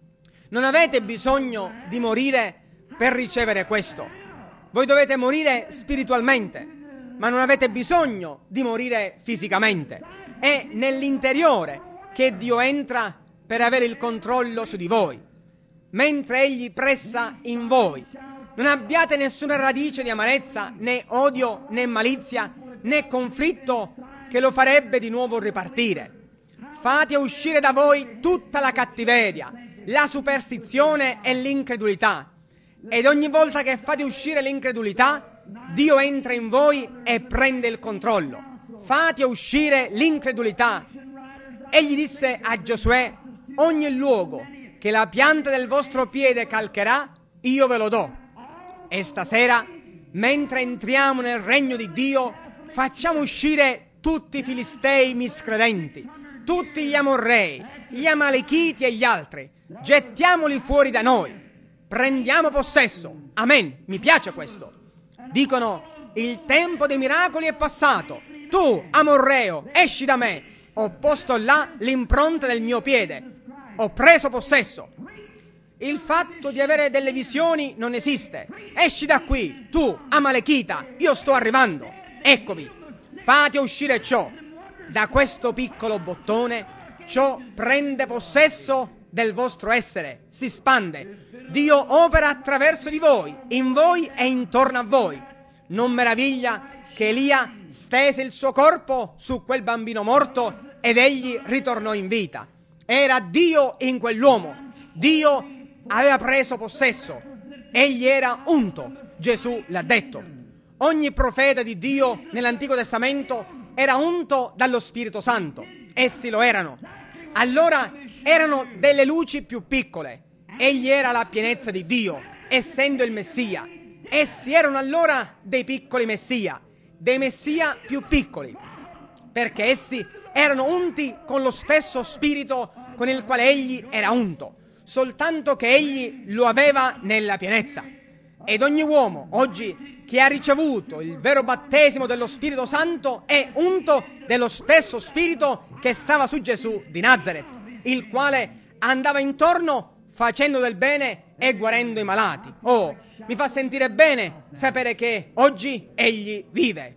non avete bisogno di morire per ricevere questo. Voi dovete morire spiritualmente, ma non avete bisogno di morire fisicamente. È nell'interiore che Dio entra per avere il controllo su di voi, mentre Egli pressa in voi. Non abbiate nessuna radice di amarezza, né odio, né malizia, né conflitto che lo farebbe di nuovo ripartire. Fate uscire da voi tutta la cattiveria, la superstizione e l'incredulità. Ed ogni volta che fate uscire l'incredulità, Dio entra in voi e prende il controllo. Fate uscire l'incredulità. Egli disse a Giosuè: ogni luogo che la pianta del vostro piede calcherà, io ve lo do. E stasera, mentre entriamo nel regno di Dio, facciamo uscire tutti i filistei miscredenti, tutti gli amorrei, gli amalechiti e gli altri. Gettiamoli fuori da noi. Prendiamo possesso. Amen. Mi piace questo. Dicono: il tempo dei miracoli è passato. Tu, amorreo, esci da me. Ho posto là l'impronta del mio piede. Ho preso possesso. Il fatto di avere delle visioni non esiste. Esci da qui. Tu, amalechita, io sto arrivando. Eccovi. Fate uscire ciò. Da questo piccolo bottone, ciò prende possesso del vostro essere, si spande. Dio opera attraverso di voi, in voi e intorno a voi. Non meraviglia che Elia stese il suo corpo su quel bambino morto ed egli ritornò in vita. Era Dio in quell'uomo. Dio aveva preso possesso. Egli era unto. Gesù l'ha detto. Ogni profeta di Dio nell'Antico Testamento era unto dallo Spirito Santo. Essi lo erano. Allora erano delle luci più piccole. Egli era la pienezza di Dio, essendo il Messia. Essi erano allora dei piccoli Messia, dei Messia più piccoli, perché essi erano unti con lo stesso spirito con il quale egli era unto, soltanto che egli lo aveva nella pienezza. Ed ogni uomo oggi che ha ricevuto il vero battesimo dello Spirito Santo è unto dello stesso spirito che stava su Gesù di Nazaret, il quale andava intorno facendo del bene e guarendo i malati. Oh, mi fa sentire bene sapere che oggi egli vive.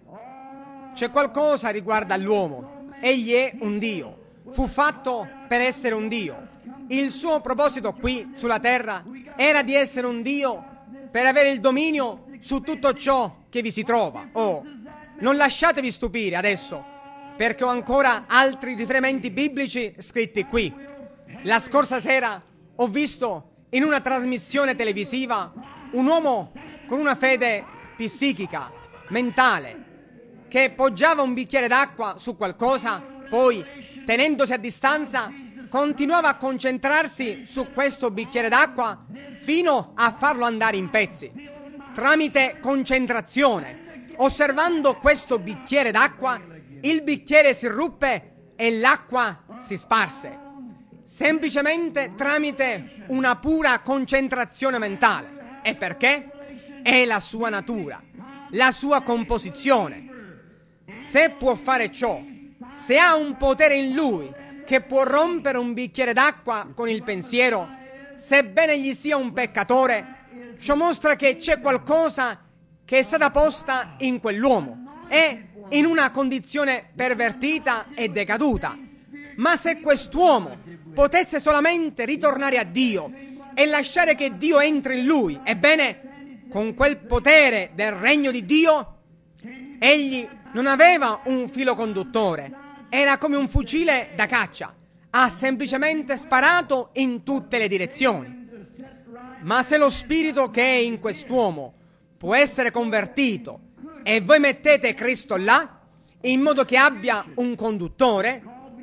C'è qualcosa riguardo all'uomo. Egli è un Dio. Fu fatto per essere un Dio. Il suo proposito qui sulla terra era di essere un Dio per avere il dominio su tutto ciò che vi si trova. Oh, non lasciatevi stupire adesso, perché ho ancora altri riferimenti biblici scritti qui. La scorsa sera ho visto in una trasmissione televisiva un uomo con una fede psichica, mentale, che poggiava un bicchiere d'acqua su qualcosa, poi, tenendosi a distanza, continuava a concentrarsi su questo bicchiere d'acqua fino a farlo andare in pezzi. tramite concentrazione. Osservando questo bicchiere d'acqua, il bicchiere si ruppe e l'acqua si sparse, semplicemente tramite una pura concentrazione mentale. E perché? È la sua natura, la sua composizione. Se può fare ciò, se ha un potere in lui che può rompere un bicchiere d'acqua con il pensiero, sebbene gli sia un peccatore, ciò mostra che c'è qualcosa che è stata posta in quell'uomo. È in una condizione pervertita e decaduta. Ma se quest'uomo potesse solamente ritornare a Dio e lasciare che Dio entri in lui, ebbene, con quel potere del regno di Dio, egli non aveva un filo conduttore, era come un fucile da caccia, ha semplicemente sparato in tutte le direzioni. Ma se lo spirito che è in quest'uomo può essere convertito e voi mettete Cristo là, in modo che abbia un conduttore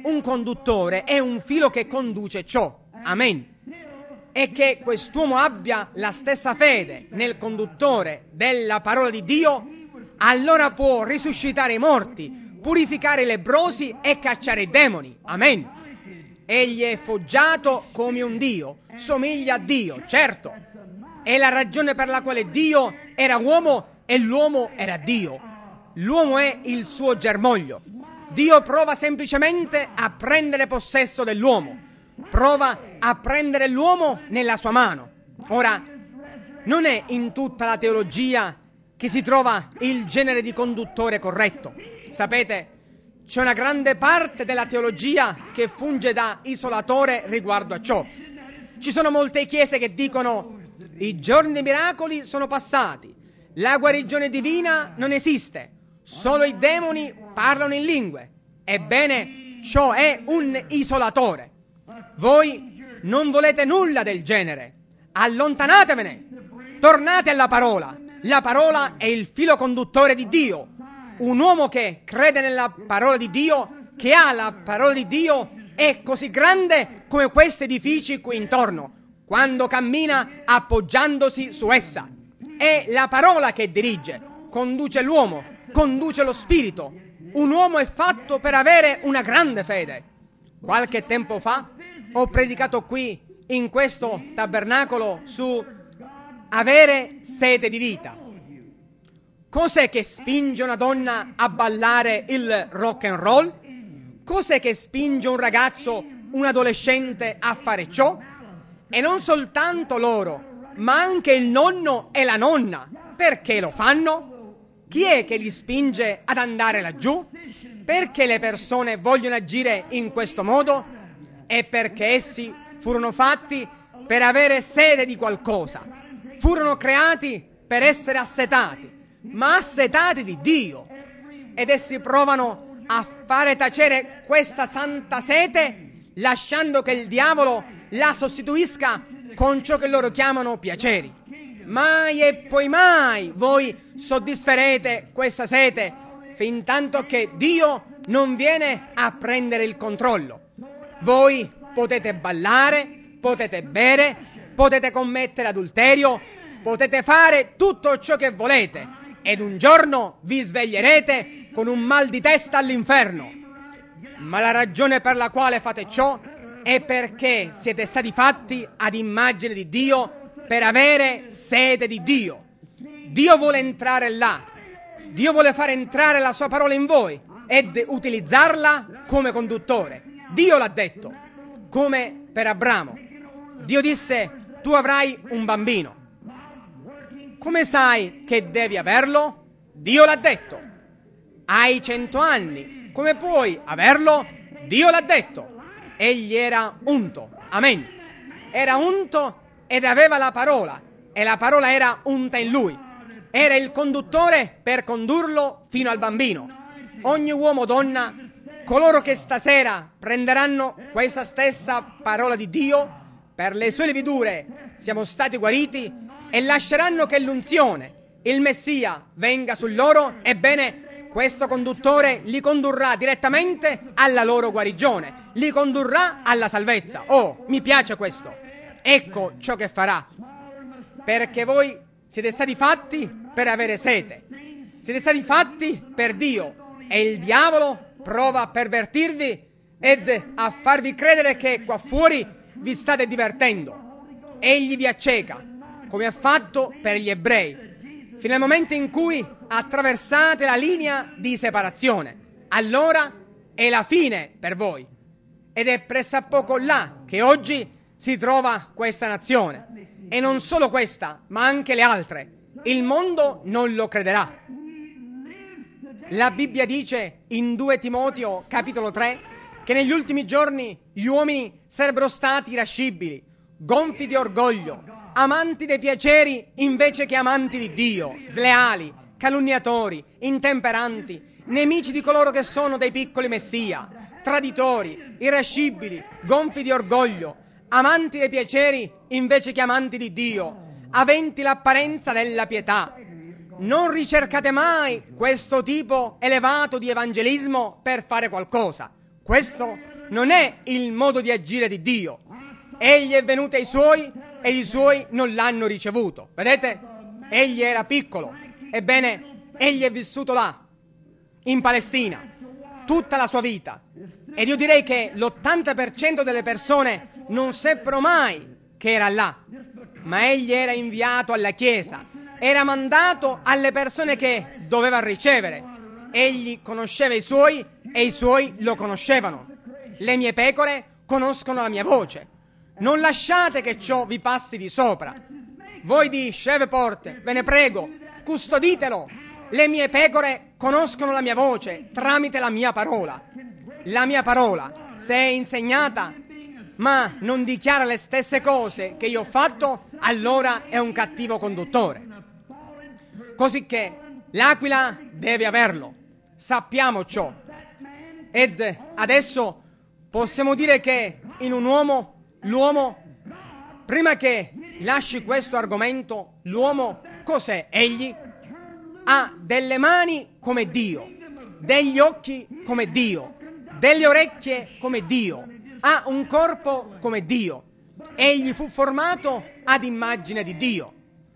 è un filo che conduce ciò. Amen. E che quest'uomo abbia la stessa fede nel conduttore della parola di Dio, allora può risuscitare i morti, purificare i lebbrosi e cacciare i demoni. Amen. Egli è foggiato come un Dio, somiglia a Dio, certo. È la ragione per la quale Dio era uomo e l'uomo era Dio. L'uomo è il suo germoglio. Dio prova semplicemente a prendere possesso dell'uomo. Prova a prendere l'uomo nella sua mano. Ora, non è in tutta la teologia che si trova il genere di conduttore corretto. Sapete, c'è una grande parte della teologia che funge da isolatore riguardo a ciò. Ci sono molte chiese che dicono: i giorni dei miracoli sono passati, la guarigione divina non esiste, solo i demoni parlano in lingue. Ebbene, ciò è un isolatore. Voi non volete nulla del genere. Allontanatevene. Tornate alla parola. La parola è il filo conduttore di Dio. Un uomo che crede nella parola di Dio, che ha la parola di Dio, è così grande come questi edifici qui intorno, quando cammina appoggiandosi su essa. È la parola che dirige, conduce l'uomo, conduce lo spirito. Un uomo è fatto per avere una grande fede. Qualche tempo fa ho predicato qui, in questo tabernacolo, su avere sete di vita. Cos'è che spinge una donna a ballare il rock and roll? Cos'è che spinge un ragazzo, un adolescente a fare ciò? E non soltanto loro, ma anche il nonno e la nonna. Perché lo fanno? Chi è che li spinge ad andare laggiù? Perché le persone vogliono agire in questo modo? È perché essi furono fatti per avere sede di qualcosa. Furono creati per essere assetati, ma assetati di Dio. Ed essi provano a fare tacere questa santa sete, lasciando che il diavolo la sostituisca con ciò che loro chiamano piaceri. Mai e poi mai voi soddisferete questa sete, fin tanto che Dio non viene a prendere il controllo. Voi potete ballare, potete bere, potete commettere adulterio, potete fare tutto ciò che volete, ed un giorno vi sveglierete con un mal di testa all'inferno. Ma la ragione per la quale fate ciò è perché siete stati fatti ad immagine di Dio, per avere sete di Dio. Dio vuole entrare là. Dio vuole fare entrare la sua parola in voi ed utilizzarla come conduttore. Dio l'ha detto, come per Abramo. Dio disse: tu avrai un bambino. Come sai che devi averlo? Dio l'ha detto. Hai 100 anni. Come puoi averlo? Dio l'ha detto. Egli era unto. Amen. Era unto ed aveva la parola, e la parola era unta in lui. Era il conduttore per condurlo fino al bambino. Ogni uomo o donna, coloro che stasera prenderanno questa stessa parola di Dio, per le sue lividure siamo stati guariti, e lasceranno che l'unzione, il Messia, venga su loro, ebbene questo conduttore li condurrà direttamente alla loro guarigione, li condurrà alla salvezza. Oh, mi piace questo. Ecco ciò che farà, perché voi siete stati fatti per avere sete. Siete stati fatti per Dio e il diavolo prova a pervertirvi ed a farvi credere che qua fuori vi state divertendo. Egli vi acceca, come ha fatto per gli ebrei, fino al momento in cui attraversate la linea di separazione. Allora è la fine per voi. Ed è pressappoco là che oggi si trova questa nazione. E non solo questa, ma anche le altre. Il mondo non lo crederà. La Bibbia dice in 2 Timoteo capitolo 3 che negli ultimi giorni gli uomini sarebbero stati irascibili, gonfi di orgoglio, amanti dei piaceri invece che amanti di Dio, sleali, calunniatori, intemperanti, nemici di coloro che sono dei piccoli messia, traditori, irascibili, gonfi di orgoglio, amanti dei piaceri invece che amanti di Dio, aventi l'apparenza della pietà. Non ricercate mai questo tipo elevato di evangelismo per fare qualcosa. Questo non è il modo di agire di Dio. Egli è venuto ai suoi e i suoi non l'hanno ricevuto. Vedete? Egli era piccolo. Ebbene, egli è vissuto là, in Palestina, tutta la sua vita. Ed io direi che l'80% delle persone non seppero mai che era là. Ma egli era inviato alla Chiesa. Era mandato alle persone che doveva ricevere. Egli conosceva i suoi e i suoi lo conoscevano. Le mie pecore conoscono la mia voce. Non lasciate che ciò vi passi di sopra. Voi di Shreveport, ve ne prego, custoditelo. Le mie pecore conoscono la mia voce tramite la mia parola. La mia parola, se è insegnata, ma non dichiara le stesse cose che io ho fatto, allora è un cattivo conduttore. Cosicché l'aquila deve averlo. Sappiamo ciò. Ed adesso possiamo dire che in un uomo, l'uomo, prima che lasci questo argomento, l'uomo cos'è? Egli ha delle mani come Dio, degli occhi come Dio, delle orecchie come Dio, ha un corpo come Dio. Egli fu formato ad immagine di Dio.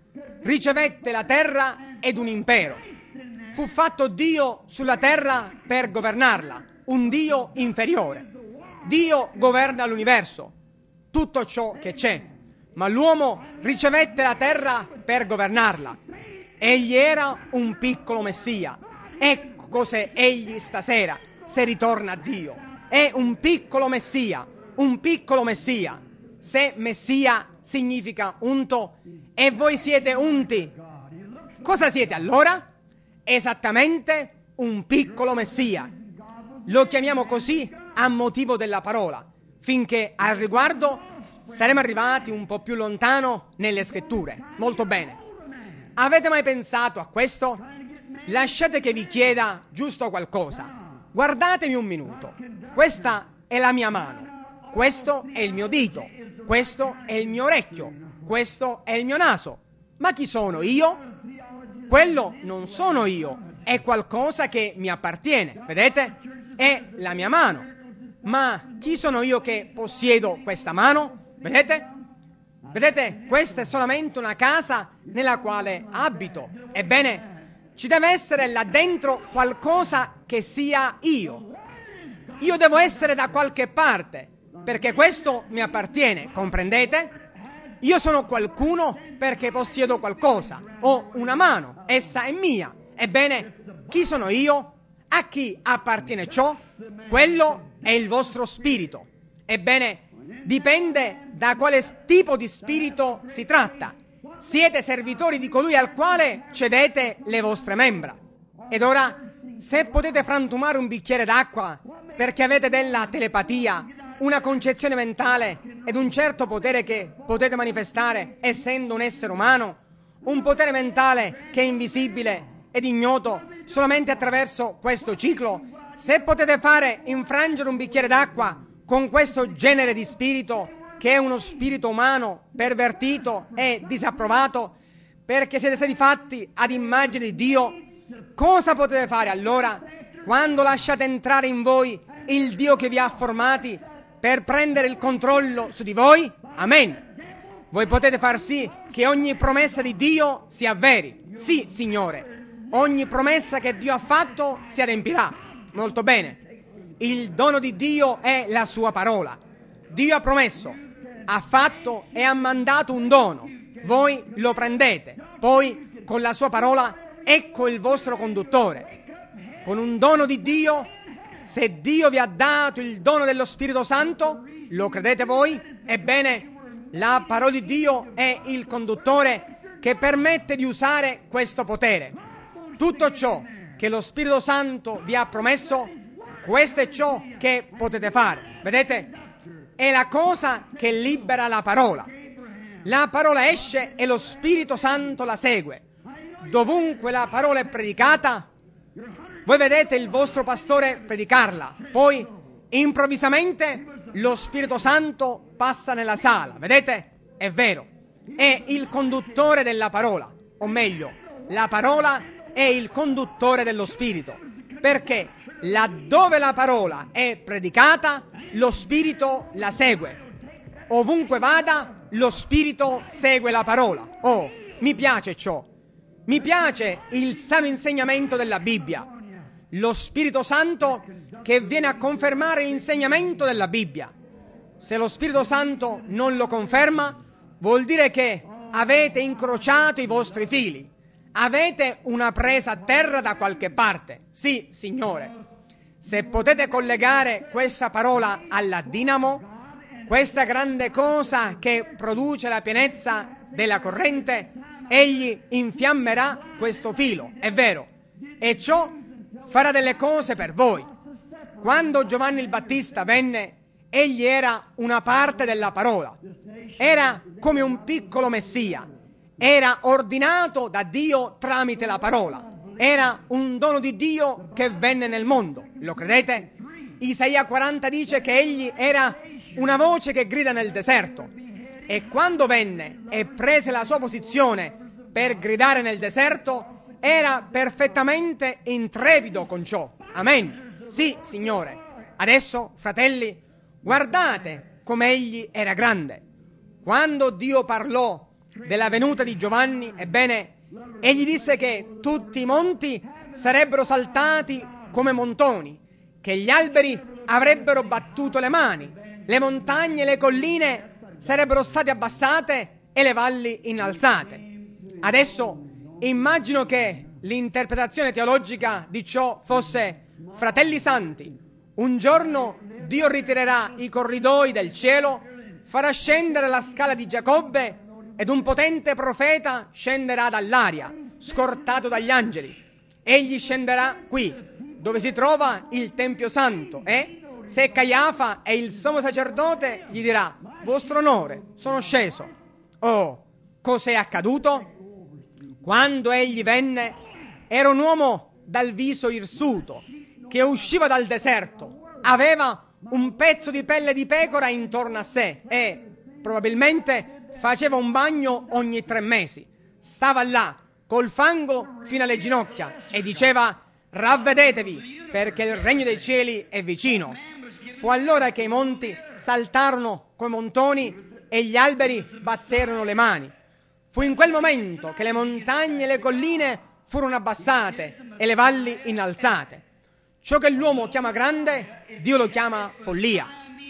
Ricevette la terra ed un impero. Fu fatto Dio sulla terra per governarla, un Dio inferiore. Dio governa l'universo, tutto ciò che c'è, ma l'uomo ricevette la terra per governarla. Egli era un piccolo messia. Ecco cos'è egli stasera, se ritorna a Dio. È un piccolo messia, un piccolo messia. Se messia significa unto e voi siete unti, cosa siete allora? Esattamente un piccolo messia. Lo chiamiamo così a motivo della parola, finché al riguardo saremo arrivati un po' più lontano nelle scritture. Molto bene. Avete mai pensato a questo? Lasciate che vi chieda giusto qualcosa. Guardatemi un minuto. Questa è la mia mano. Questo è il mio dito. Questo è il mio orecchio. Questo è il mio naso. Ma chi sono io? Quello non sono io. È qualcosa che mi appartiene. Vedete? È la mia mano. Ma chi sono io che possiedo questa mano? Vedete? Vedete, questa è solamente una casa nella quale abito. Ebbene, ci deve essere là dentro qualcosa che sia io. Io devo essere da qualche parte, perché questo mi appartiene, comprendete? Io sono qualcuno perché possiedo qualcosa. Ho una mano, essa è mia. Ebbene, chi sono io? A chi appartiene ciò? Quello è il vostro spirito. Ebbene, dipende da quale tipo di spirito si tratta. Siete servitori di colui al quale cedete le vostre membra. Ed ora, se potete frantumare un bicchiere d'acqua perché avete della telepatia, una concezione mentale ed un certo potere che potete manifestare essendo un essere umano, un potere mentale che è invisibile ed ignoto solamente attraverso questo ciclo, se potete fare infrangere un bicchiere d'acqua con questo genere di spirito, che è uno spirito umano pervertito e disapprovato, perché siete stati fatti ad immagine di Dio, cosa potete fare allora quando lasciate entrare in voi il Dio che vi ha formati per prendere il controllo su di voi? Amen. Voi potete far sì che ogni promessa di Dio si avveri. Sì, Signore, ogni promessa che Dio ha fatto si adempirà. Molto bene. Il dono di Dio è la sua parola. Dio ha promesso, ha fatto e ha mandato un dono. Voi lo prendete. Poi, con la sua parola, ecco il vostro conduttore. Con un dono di Dio, se Dio vi ha dato il dono dello Spirito Santo, lo credete voi? Ebbene, la parola di Dio è il conduttore che permette di usare questo potere. Tutto ciò che lo Spirito Santo vi ha promesso, questo è ciò che potete fare. Vedete? È la cosa che libera la parola. La parola esce e lo Spirito Santo la segue. Dovunque la parola è predicata, voi vedete il vostro pastore predicarla, poi improvvisamente lo Spirito Santo passa nella sala. Vedete? È vero. È il conduttore della parola, o meglio, la parola è il conduttore dello Spirito, perché laddove la parola è predicata, lo Spirito la segue. Ovunque vada, lo Spirito segue la parola. Oh, mi piace ciò. Mi piace il sano insegnamento della Bibbia. Lo Spirito Santo che viene a confermare l'insegnamento della Bibbia. Se lo Spirito Santo non lo conferma, vuol dire che avete incrociato i vostri fili. Avete una presa a terra da qualche parte. Sì, Signore. Se potete collegare questa parola alla dinamo, questa grande cosa che produce la pienezza della corrente, egli infiammerà questo filo, è vero, e ciò farà delle cose per voi. Quando Giovanni il Battista venne, egli era una parte della parola, era come un piccolo Messia, era ordinato da Dio tramite la parola, era un dono di Dio che venne nel mondo. Lo credete? Isaia 40 dice che egli era una voce che grida nel deserto, e quando venne e prese la sua posizione per gridare nel deserto, era perfettamente intrepido con ciò. Amen. Sì, Signore. Adesso, fratelli, guardate come egli era grande. Quando Dio parlò della venuta di Giovanni, ebbene, egli disse che tutti i monti sarebbero saltati come montoni, che gli alberi avrebbero battuto le mani, le montagne e le colline sarebbero state abbassate e le valli innalzate. Adesso immagino che l'interpretazione teologica di ciò fosse: fratelli santi, un giorno Dio ritirerà i corridoi del cielo, farà scendere la scala di Giacobbe ed un potente profeta scenderà dall'aria, scortato dagli angeli. Egli scenderà qui, dove si trova il Tempio Santo, e se Caiafa è il sommo sacerdote, gli dirà: vostro onore, sono sceso. Oh, cos'è accaduto? Quando egli venne, era un uomo dal viso irsuto, che usciva dal deserto, aveva un pezzo di pelle di pecora intorno a sé e probabilmente faceva un bagno ogni 3 mesi. Stava là, col fango fino alle ginocchia, e diceva: ravvedetevi, perché il regno dei cieli è vicino. Fu allora che i monti saltarono come montoni e gli alberi batterono le mani. Fu in quel momento che le montagne e le colline furono abbassate e le valli innalzate. Ciò che l'uomo chiama grande, Dio lo chiama follia.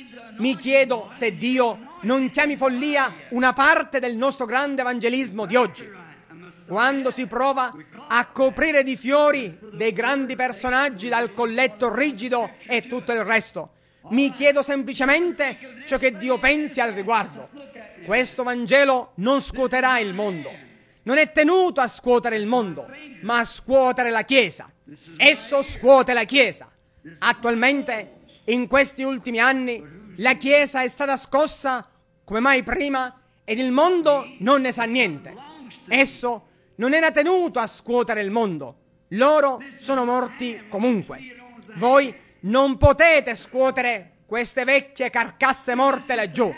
Mi chiedo se Dio non chiami follia una parte del nostro grande evangelismo di oggi. Quando si prova a coprire di fiori dei grandi personaggi dal colletto rigido e tutto il resto, mi chiedo semplicemente ciò che Dio pensi al riguardo. Questo Vangelo non scuoterà il mondo. Non è tenuto a scuotere il mondo, ma a scuotere la Chiesa. Esso scuote la Chiesa. Attualmente, in questi ultimi anni, la Chiesa è stata scossa come mai prima ed il mondo non ne sa niente. Esso non era tenuto a scuotere il mondo. Loro sono morti comunque. Voi non potete scuotere queste vecchie carcasse morte laggiù.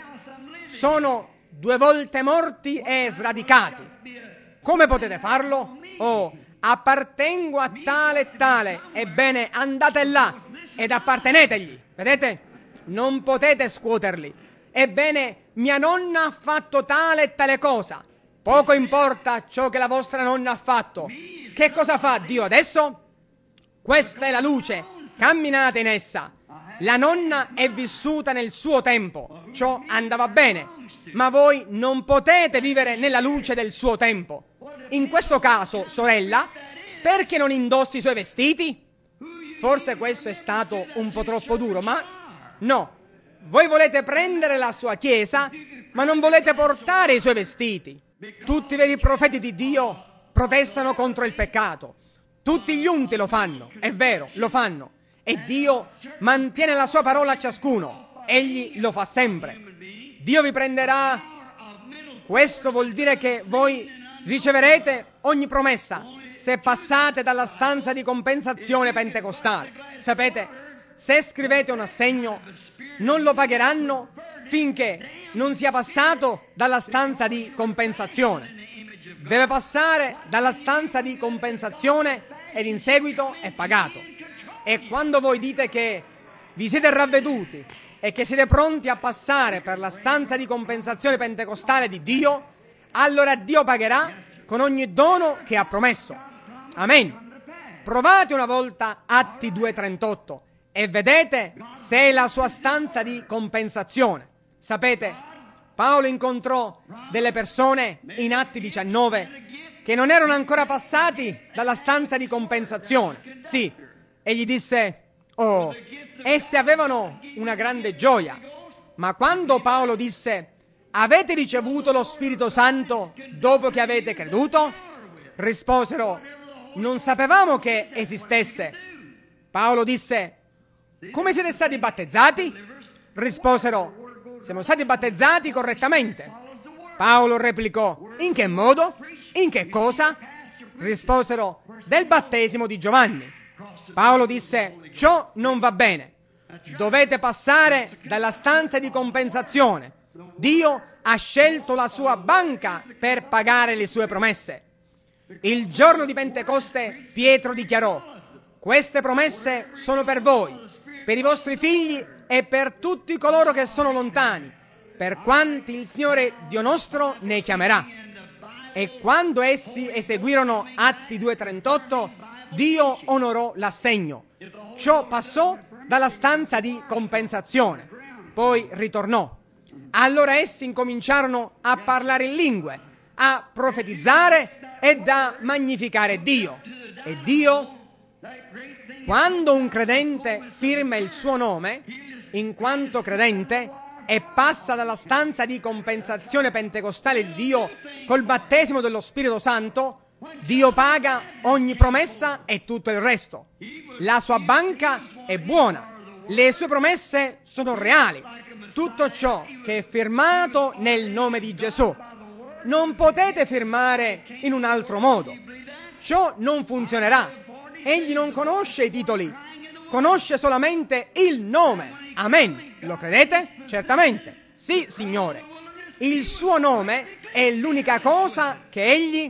Sono 2 volte morti e sradicati. Come potete farlo? Oh, appartengo a tale e tale. Ebbene, andate là ed appartenetegli. Vedete? Non potete scuoterli. Ebbene, mia nonna ha fatto tale e tale cosa. Poco importa ciò che la vostra nonna ha fatto. Che cosa fa Dio adesso? Questa è la luce, camminate in essa. La nonna è vissuta nel suo tempo, ciò andava bene, ma voi non potete vivere nella luce del suo tempo. In questo caso, sorella, perché non indossi i suoi vestiti? Forse questo è stato un po' troppo duro, ma no. Voi volete prendere la sua chiesa, ma non volete portare i suoi vestiti. Tutti i veri profeti di Dio protestano contro il peccato. Tutti gli unti lo fanno, è vero, lo fanno. E Dio mantiene la sua parola a ciascuno. Egli lo fa sempre. Dio vi prenderà. Questo vuol dire che voi riceverete ogni promessa se passate dalla stanza di compensazione pentecostale. Sapete, se scrivete un assegno, non lo pagheranno finché non sia passato dalla stanza di compensazione. Deve passare dalla stanza di compensazione ed in seguito è pagato. E quando voi dite che vi siete ravveduti e che siete pronti a passare per la stanza di compensazione pentecostale di Dio, allora Dio pagherà con ogni dono che ha promesso. Amen. Provate una volta Atti 2,38 e vedete se è la sua stanza di compensazione. Sapete, Paolo incontrò delle persone in Atti 19 che non erano ancora passati dalla stanza di compensazione. Sì, e gli disse, oh, essi avevano una grande gioia. Ma quando Paolo disse, avete ricevuto lo Spirito Santo dopo che avete creduto? Risposero, non sapevamo che esistesse. Paolo disse, come siete stati battezzati? Risposero, siamo stati battezzati correttamente. Paolo replicò, in che modo? In che cosa? Risposero, del battesimo di Giovanni. Paolo disse, ciò non va bene. Dovete passare dalla stanza di compensazione. Dio ha scelto la sua banca per pagare le sue promesse. Il giorno di Pentecoste Pietro dichiarò, queste promesse sono per voi, per i vostri figli e per tutti coloro che sono lontani, per quanti il Signore Dio nostro ne chiamerà. E quando essi eseguirono Atti 2,38, Dio onorò l'assegno. Ciò passò dalla stanza di compensazione, poi ritornò. Allora essi incominciarono a parlare in lingue, a profetizzare e a magnificare Dio. E Dio, quando un credente firma il suo nome, in quanto credente, e passa dalla stanza di compensazione pentecostale di Dio col battesimo dello Spirito Santo, Dio paga ogni promessa e tutto il resto. La sua banca è buona, le sue promesse sono reali. Tutto ciò che è firmato nel nome di Gesù. Non potete firmare in un altro modo. Ciò non funzionerà. Egli non conosce i titoli, conosce solamente il nome. Amen. Lo credete? Certamente. Sì, Signore. Il suo nome è l'unica cosa che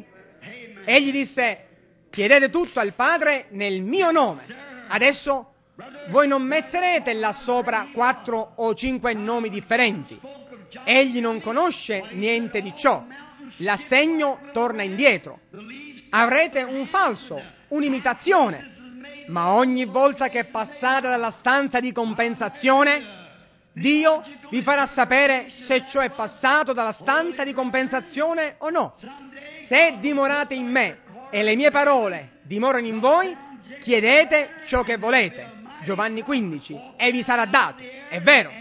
Egli disse, chiedete tutto al Padre nel mio nome. Adesso voi non metterete là sopra 4 o 5 nomi differenti. Egli non conosce niente di ciò. L'assegno torna indietro. Avrete un falso, un'imitazione. Ma ogni volta che passate dalla stanza di compensazione, Dio vi farà sapere se ciò è passato dalla stanza di compensazione o no. Se dimorate in me e le mie parole dimorano in voi, chiedete ciò che volete. Giovanni 15, e vi sarà dato. È vero.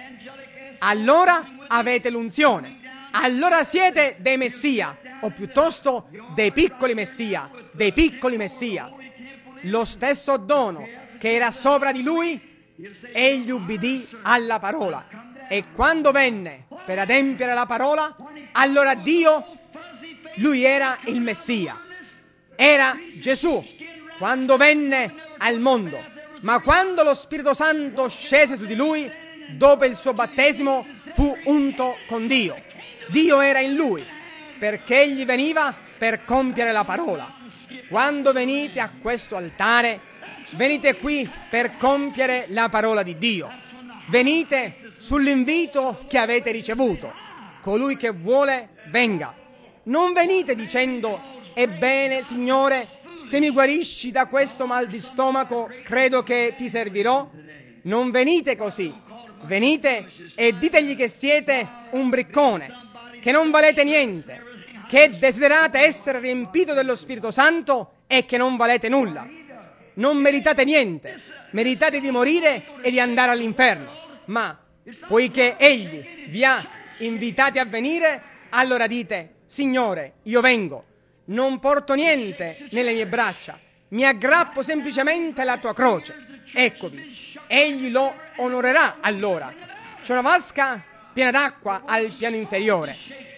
Allora avete l'unzione. Allora siete dei Messia, o piuttosto dei piccoli Messia, dei piccoli Messia. Lo stesso dono che era sopra di lui, egli ubbidì alla parola. E quando venne per adempiere la parola, allora Dio, lui era il Messia. Era Gesù quando venne al mondo. Ma quando lo Spirito Santo scese su di lui, dopo il suo battesimo, fu unto con Dio. Dio era in lui, perché egli veniva per compiere la parola. Quando venite a questo altare, venite qui per compiere la parola di Dio. Venite sull'invito che avete ricevuto. colui che vuole venga. Non venite dicendo: ebbene, Signore, se mi guarisci da questo mal di stomaco, credo che ti servirò. Non venite così. Venite e ditegli che siete un briccone, che non valete niente, che desiderate essere riempito dello Spirito Santo e che non valete nulla. Non meritate niente, meritate di morire e di andare all'inferno. Ma poiché Egli vi ha invitati a venire, allora dite: Signore, io vengo. Non porto niente nelle mie braccia, mi aggrappo semplicemente alla tua croce. Eccovi, Egli lo onorerà allora. C'è una vasca piena d'acqua al piano inferiore.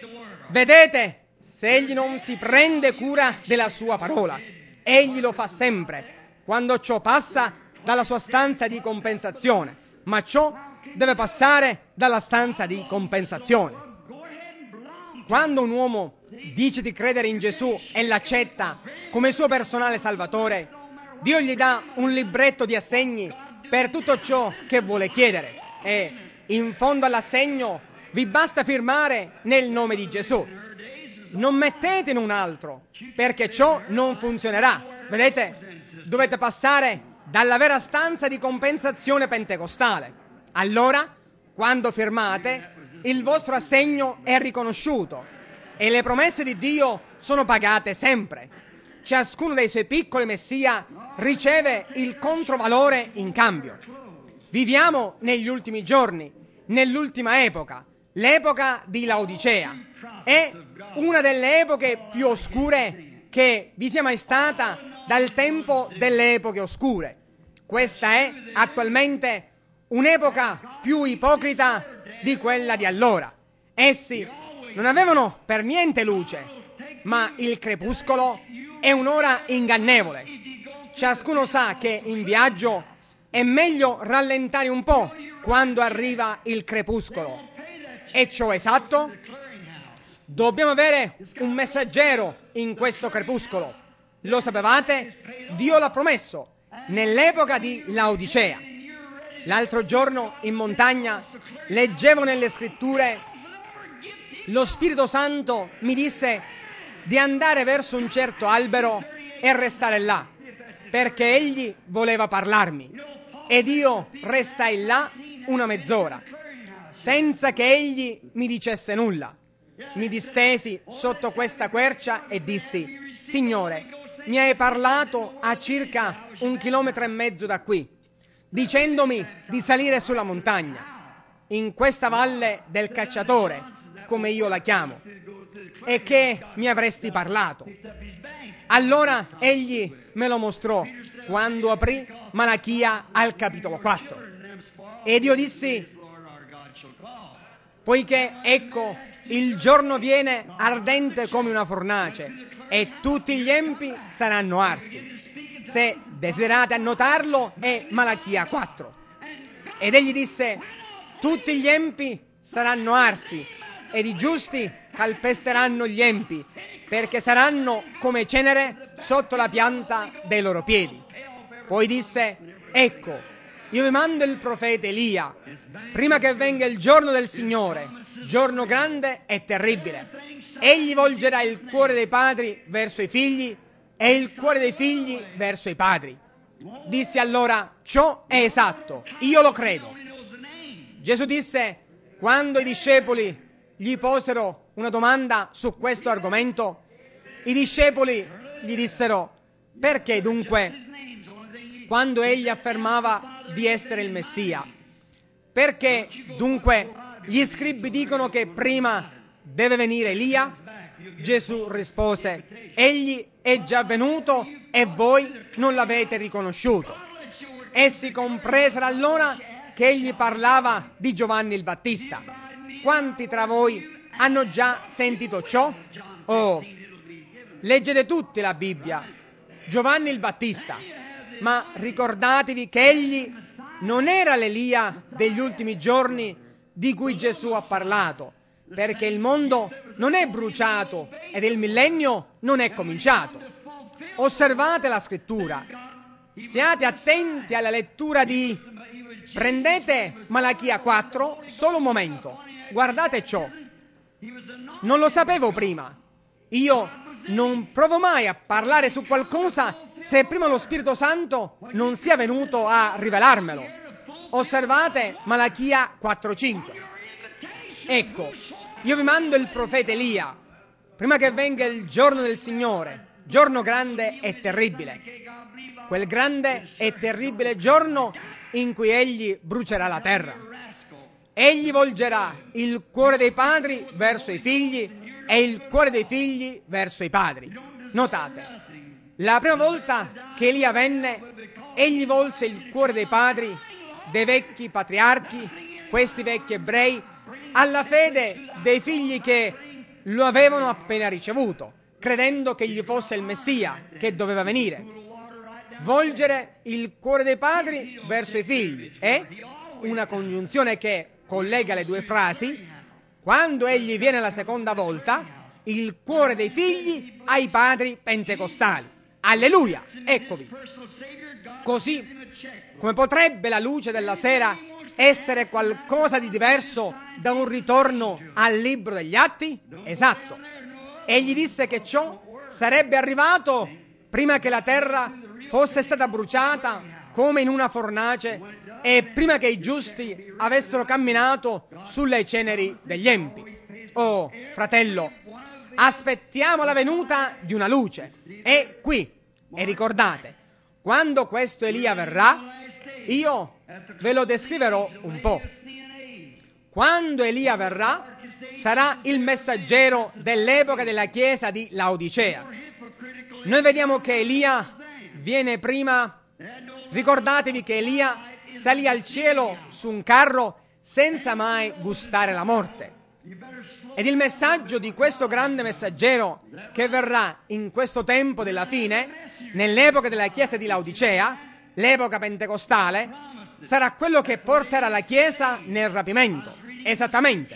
Vedete, se Egli non si prende cura della sua parola, Egli lo fa sempre, quando ciò passa dalla sua stanza di compensazione, ma ciò deve passare dalla stanza di compensazione. Quando un uomo dice di credere in Gesù e l'accetta come suo personale salvatore, Dio gli dà un libretto di assegni per tutto ciò che vuole chiedere e in fondo all'assegno vi basta firmare nel nome di Gesù. Non mettete in un altro, perché ciò non funzionerà. Vedete, dovete passare dalla vera stanza di compensazione pentecostale. Allora, quando firmate, il vostro assegno è riconosciuto e le promesse di Dio sono pagate sempre. Ciascuno dei suoi piccoli messia riceve il controvalore in cambio. Viviamo negli ultimi giorni, nell'ultima epoca, l'epoca di Laodicea. È una delle epoche più oscure che vi sia mai stata dal tempo delle epoche oscure. Questa è attualmente un'epoca più ipocrita di quella di allora. Essi non avevano per niente luce, ma il crepuscolo è un'ora ingannevole. Ciascuno sa che in viaggio è meglio rallentare un po' quando arriva il crepuscolo. E ciò esatto? Dobbiamo avere un messaggero in questo crepuscolo. Lo sapevate? Dio l'ha promesso nell'epoca di Laodicea. L'altro giorno in montagna leggevo nelle scritture: lo Spirito Santo mi disse di andare verso un certo albero e restare là, perché Egli voleva parlarmi. Ed io restai là una mezz'ora, senza che Egli mi dicesse nulla. Mi distesi sotto questa quercia e dissi: Signore, mi hai parlato a circa 1,5 chilometri da qui, dicendomi di salire sulla montagna, in questa valle del cacciatore, come io la chiamo, e che mi avresti parlato. Allora Egli me lo mostrò quando aprì Malachia al capitolo 4. Ed io dissi: poiché ecco, il giorno viene ardente come una fornace e tutti gli empi saranno arsi. Se desiderate annotarlo, è Malachia 4. Ed egli disse: tutti gli empi saranno arsi ed i giusti calpesteranno gli empi, perché saranno come cenere sotto la pianta dei loro piedi. Poi disse: ecco, io vi mando il profeta Elia, prima che venga il giorno del Signore, giorno grande e terribile. Egli volgerà il cuore dei padri verso i figli e il cuore dei figli verso i padri. Dissi allora: ciò è esatto, io lo credo. Gesù disse, quando i discepoli gli posero una domanda su questo argomento, i discepoli gli dissero: perché dunque, quando egli affermava di essere il Messia, perché dunque gli scribi dicono che prima deve venire Elia? Gesù rispose: egli è già venuto e voi non l'avete riconosciuto. Essi compresero allora che egli parlava di Giovanni il Battista. Quanti tra voi hanno già sentito ciò? Oh, leggete tutti la Bibbia. Giovanni il Battista. Ma ricordatevi che egli non era l'Elia degli ultimi giorni di cui Gesù ha parlato, perché il mondo non è bruciato ed il millennio non è cominciato. Osservate la scrittura, siate attenti alla lettura di... Prendete Malachia 4, solo un momento, guardate ciò. Non lo sapevo prima. Io non provo mai a parlare su qualcosa se prima lo Spirito Santo non sia venuto a rivelarmelo. Osservate Malachia 4:5. Ecco, io vi mando il profeta Elia, prima che venga il giorno del Signore, giorno grande e terribile. Quel grande e terribile giorno in cui egli brucerà la terra. Egli volgerà il cuore dei padri verso i figli e il cuore dei figli verso i padri. Notate, la prima volta che Elia venne, egli volse il cuore dei padri, dei vecchi patriarchi, questi vecchi ebrei, alla fede dei figli che lo avevano appena ricevuto, credendo che gli fosse il Messia che doveva venire. Volgere il cuore dei padri verso i figli è una congiunzione che collega le due frasi. Quando egli viene la seconda volta, il cuore dei figli ai padri pentecostali. Alleluia! Eccovi. Così come potrebbe la luce della sera essere qualcosa di diverso da un ritorno al libro degli Atti? Esatto. Egli disse che ciò sarebbe arrivato prima che la terra fosse stata bruciata come in una fornace e prima che i giusti avessero camminato sulle ceneri degli empi. Oh, fratello, aspettiamo la venuta di una luce. È qui. E ricordate, quando questo Elia verrà, io ve lo descriverò un po'. Quando Elia verrà, sarà il messaggero dell'epoca della chiesa di Laodicea. Noi vediamo che Elia viene prima. Ricordatevi che Elia salì al cielo su un carro senza mai gustare la morte. Ed il messaggio di questo grande messaggero che verrà in questo tempo della fine, nell'epoca della chiesa di Laodicea, l'epoca pentecostale, sarà quello che porterà la chiesa nel rapimento. Esattamente.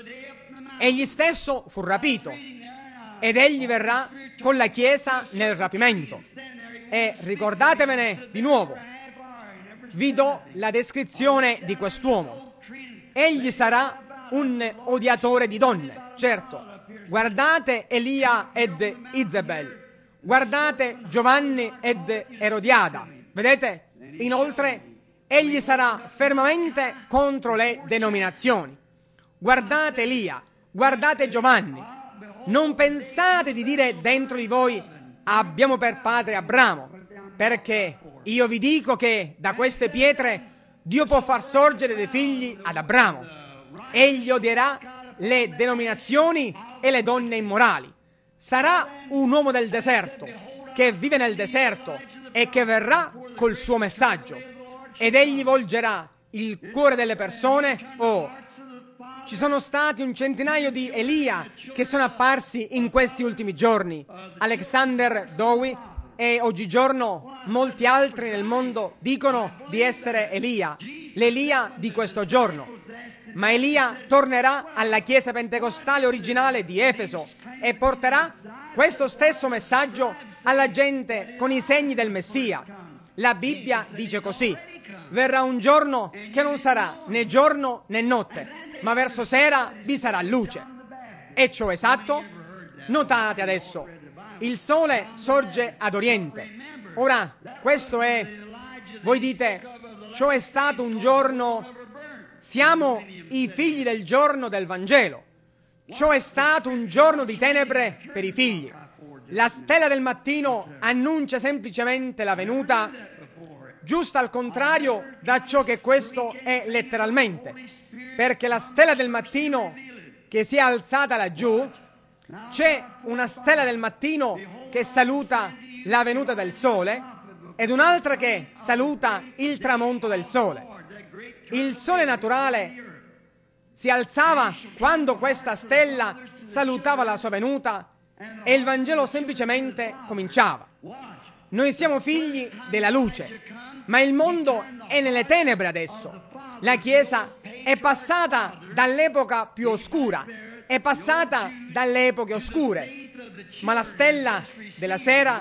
Egli stesso fu rapito ed egli verrà con la chiesa nel rapimento. E ricordatevene di nuovo, vi do la descrizione di quest'uomo. Egli sarà un odiatore di donne, certo. Guardate Elia ed Izebel, guardate Giovanni ed Erodiada, vedete? Inoltre, egli sarà fermamente contro le denominazioni. Guardate Elia, guardate Giovanni. Non pensate di dire dentro di voi: abbiamo per padre Abramo, perché io vi dico che da queste pietre Dio può far sorgere dei figli ad Abramo. Egli odierà le denominazioni e le donne immorali. Sarà un uomo del deserto, che vive nel deserto e che verrà col suo messaggio. Ed egli volgerà il cuore delle persone. Ci sono stati un centinaio di Elia che sono apparsi in questi ultimi giorni. Alexander Dowie e oggigiorno molti altri nel mondo dicono di essere Elia, l'Elia di questo giorno. Ma Elia tornerà alla chiesa pentecostale originale di Efeso e porterà questo stesso messaggio alla gente con i segni del Messia. La Bibbia dice così: verrà un giorno che non sarà né giorno né notte, ma verso sera vi sarà luce. E ciò esatto? Notate adesso, il sole sorge ad oriente. Ora, questo è, voi dite, ciò è stato un giorno, siamo i figli del giorno del Vangelo. Ciò è stato un giorno di tenebre per i figli. La stella del mattino annuncia semplicemente la venuta, giusto al contrario da ciò che questo è letteralmente, perché la stella del mattino che si è alzata laggiù, c'è una stella del mattino che saluta la venuta del sole ed un'altra che saluta il tramonto del sole. Il sole naturale si alzava quando questa stella salutava la sua venuta e il Vangelo semplicemente cominciava. Noi siamo figli della luce, ma il mondo è nelle tenebre adesso. La Chiesa è passata dall'epoca più oscura, è passata dalle epoche oscure, ma la stella della sera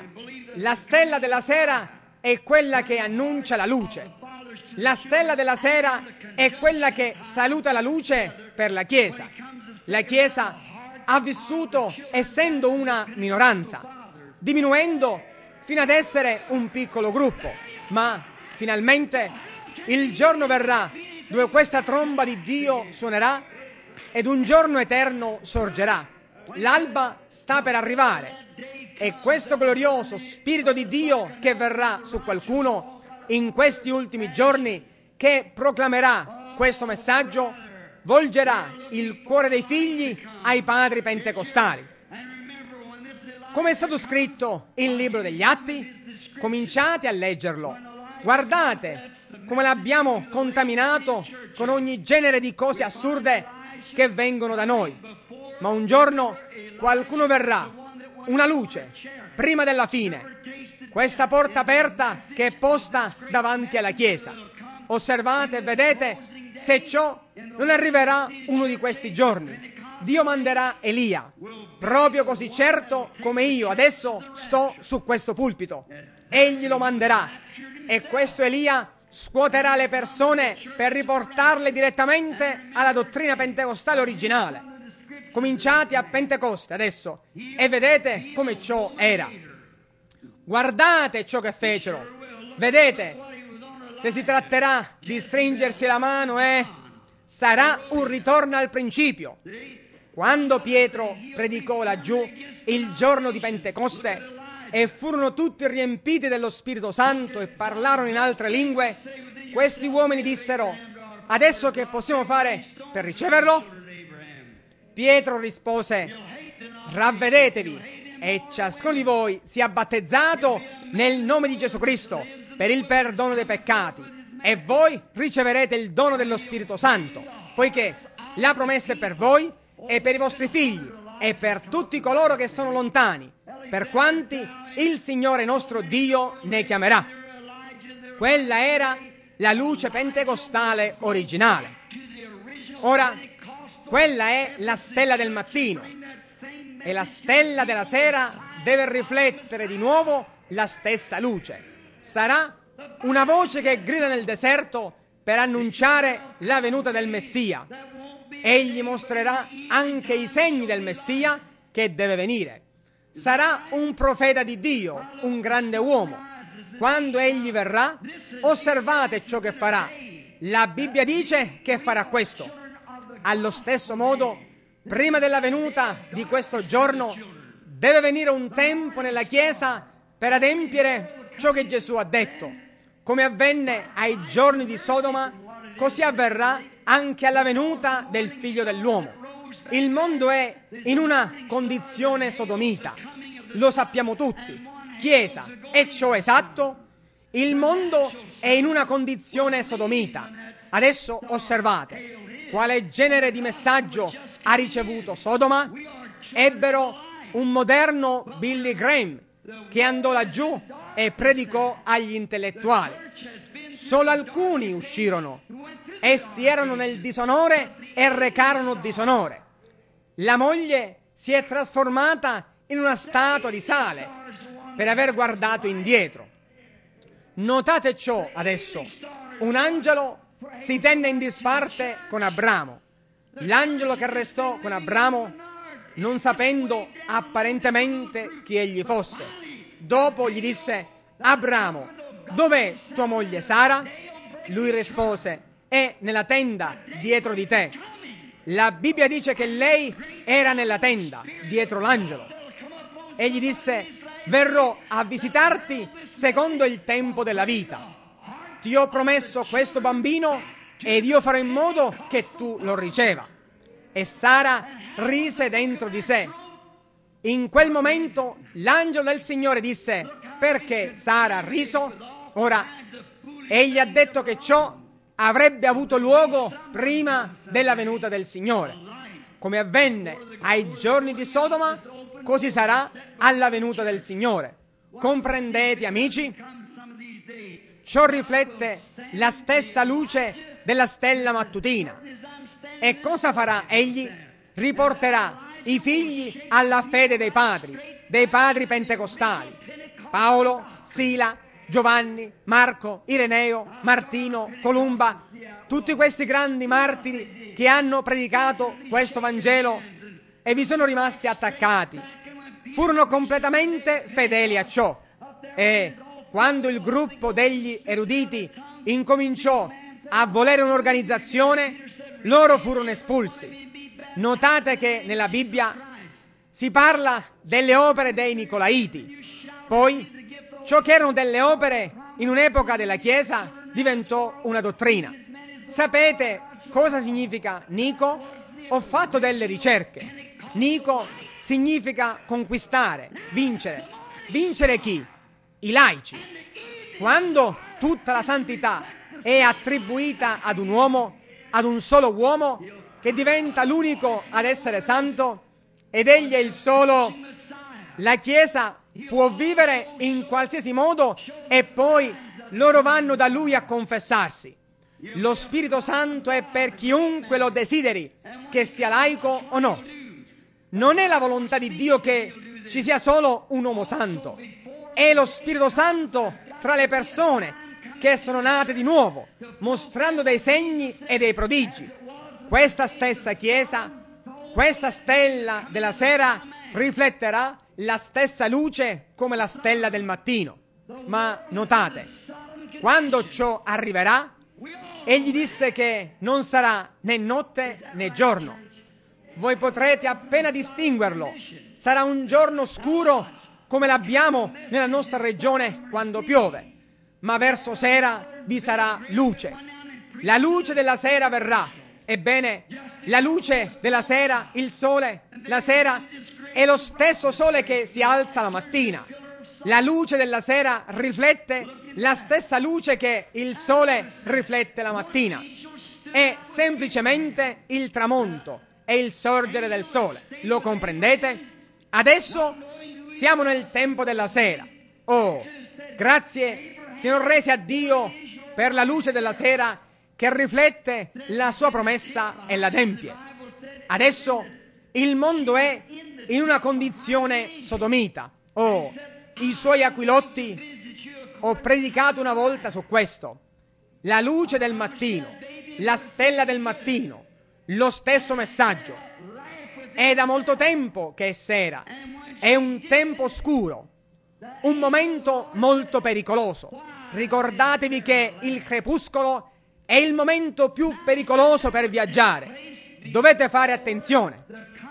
è quella che annuncia la luce. La stella della sera è quella che saluta la luce per la Chiesa. La Chiesa ha vissuto essendo una minoranza, diminuendo fino ad essere un piccolo gruppo, ma finalmente il giorno verrà dove questa tromba di Dio suonerà ed un giorno eterno sorgerà. L'alba sta per arrivare e questo glorioso Spirito di Dio che verrà su qualcuno in questi ultimi giorni, che proclamerà questo messaggio, volgerà il cuore dei figli ai padri pentecostali. Come è stato scritto il libro degli Atti? Cominciate a leggerlo. Guardate come l'abbiamo contaminato con ogni genere di cose assurde che vengono da noi. Ma un giorno qualcuno verrà, una luce, prima della fine. Questa porta aperta che è posta davanti alla Chiesa. Osservate e vedete se ciò non arriverà uno di questi giorni. Dio manderà Elia, proprio così certo come io adesso sto su questo pulpito. Egli lo manderà e questo Elia scuoterà le persone per riportarle direttamente alla dottrina pentecostale originale. Cominciate a Pentecoste adesso e vedete come ciò era. Guardate ciò che fecero. Vedete, se si tratterà di stringersi la mano sarà un ritorno al principio. Quando Pietro predicò laggiù il giorno di Pentecoste e furono tutti riempiti dello Spirito Santo e parlarono in altre lingue, questi uomini dissero: adesso che possiamo fare per riceverlo? Pietro rispose: ravvedetevi e ciascuno di voi sia battezzato nel nome di Gesù Cristo per il perdono dei peccati e voi riceverete il dono dello Spirito Santo, poiché la promessa è per voi e per i vostri figli e per tutti coloro che sono lontani, per quanti il Signore nostro Dio ne chiamerà. Quella era la luce pentecostale originale. Ora, quella è la stella del mattino e la stella della sera deve riflettere di nuovo la stessa luce. Sarà una voce che grida nel deserto per annunciare la venuta del Messia. Egli mostrerà anche i segni del Messia che deve venire. Sarà un profeta di Dio, un grande uomo. Quando egli verrà, osservate ciò che farà. La Bibbia dice che farà questo. Allo stesso modo, prima della venuta di questo giorno, deve venire un tempo nella Chiesa per adempiere ciò che Gesù ha detto. Come avvenne ai giorni di Sodoma, così avverrà anche alla venuta del Figlio dell'uomo. Il mondo è in una condizione sodomita, lo sappiamo tutti. Chiesa, è ciò esatto? Il mondo è in una condizione sodomita. Adesso osservate quale genere di messaggio ha ricevuto Sodoma. Ebbero un moderno Billy Graham che andò laggiù e predicò agli intellettuali. Solo alcuni uscirono. Essi erano nel disonore e recarono disonore. La moglie si è trasformata in una statua di sale per aver guardato indietro. Notate ciò adesso. Un angelo si tenne in disparte con Abramo. L'angelo che restò con Abramo, non sapendo apparentemente chi egli fosse. Dopo gli disse: Abramo, dov'è tua moglie Sara? Lui rispose: è nella tenda dietro di te. La Bibbia dice che lei era nella tenda dietro l'angelo. Egli disse: verrò a visitarti secondo il tempo della vita. Ti ho promesso questo bambino ed io farò in modo che tu lo riceva. E Sara rise dentro di sé. In quel momento l'angelo del Signore disse: perché Sara ha riso? Ora, egli ha detto che ciò avrebbe avuto luogo prima della venuta del Signore. Come avvenne ai giorni di Sodoma, così sarà alla venuta del Signore. Comprendete, amici? Ciò riflette la stessa luce della stella mattutina. E cosa farà egli? Riporterà i figli alla fede dei padri pentecostali. Paolo, Sila, Giovanni, Marco, Ireneo, Martino, Columba, tutti questi grandi martiri che hanno predicato questo Vangelo e vi sono rimasti attaccati. Furono completamente fedeli a ciò. E quando il gruppo degli eruditi incominciò a volere un'organizzazione, loro furono espulsi. Notate che nella Bibbia si parla delle opere dei Nicolaiti. Poi, ciò che erano delle opere in un'epoca della Chiesa diventò una dottrina. Sapete cosa significa Nico? Ho fatto delle ricerche. Nico significa conquistare, vincere. Vincere chi? I laici. Quando tutta la santità è attribuita ad un uomo, ad un solo uomo, che diventa l'unico ad essere santo, ed egli è il solo, la Chiesa può vivere in qualsiasi modo e poi loro vanno da lui a confessarsi. Lo Spirito Santo è per chiunque lo desideri, che sia laico o no. Non è la volontà di Dio che ci sia solo un uomo santo. È lo Spirito Santo tra le persone che sono nate di nuovo, mostrando dei segni e dei prodigi. Questa stessa Chiesa, questa stella della sera, rifletterà la stessa luce come la stella del mattino. Ma notate, quando ciò arriverà, egli disse che non sarà né notte né giorno. Voi potrete appena distinguerlo. Sarà un giorno scuro come l'abbiamo nella nostra regione quando piove, ma verso sera vi sarà luce. La luce della sera verrà. Ebbene, la luce della sera, il sole, la sera, è lo stesso sole che si alza la mattina. La luce della sera riflette la stessa luce che il sole riflette la mattina. È semplicemente il tramonto e il sorgere del sole. Lo comprendete? Adesso siamo nel tempo della sera. Oh, grazie, siano resi a Dio per la luce della sera che riflette la sua promessa e la adempie. Adesso il mondo è in una condizione sodomita. Oh, i suoi aquilotti, ho predicato una volta su questo. La luce del mattino, la stella del mattino, lo stesso messaggio. È da molto tempo che è sera, è un tempo oscuro, un momento molto pericoloso. Ricordatevi che il crepuscolo è il momento più pericoloso per viaggiare. Dovete fare attenzione.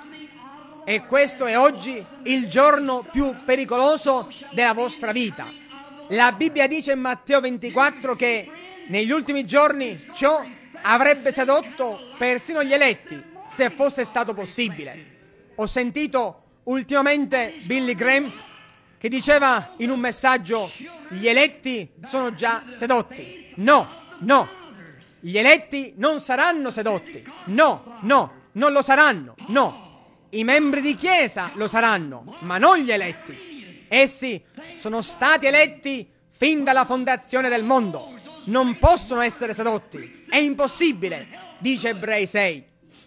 E questo è oggi il giorno più pericoloso della vostra vita. La Bibbia dice in Matteo 24 che negli ultimi giorni ciò avrebbe sedotto persino gli eletti, se fosse stato possibile. Ho sentito ultimamente Billy Graham che diceva in un messaggio: gli eletti sono già sedotti. No. Gli eletti non saranno sedotti. No, non lo saranno. No. I membri di chiesa lo saranno, ma non gli eletti. Essi sono stati eletti fin dalla fondazione del mondo. Non possono essere sedotti. È impossibile, dice Ebrei 6.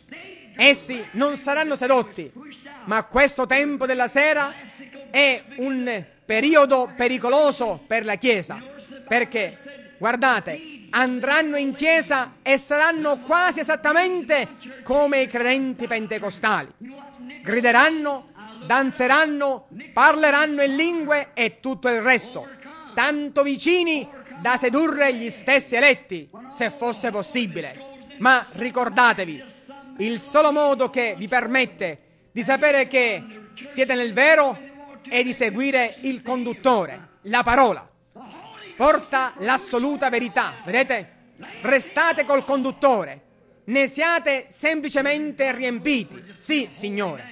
Essi non saranno sedotti, ma questo tempo della sera è un periodo pericoloso per la Chiesa, perché, guardate, andranno in chiesa e saranno quasi esattamente come i credenti pentecostali. Grideranno, danzeranno, parleranno in lingue e tutto il resto, tanto vicini da sedurre gli stessi eletti, se fosse possibile. Ma ricordatevi, il solo modo che vi permette di sapere che siete nel vero è di seguire il conduttore, la parola. Porta l'assoluta verità, vedete? Restate col conduttore, ne siate semplicemente riempiti. Sì, Signore.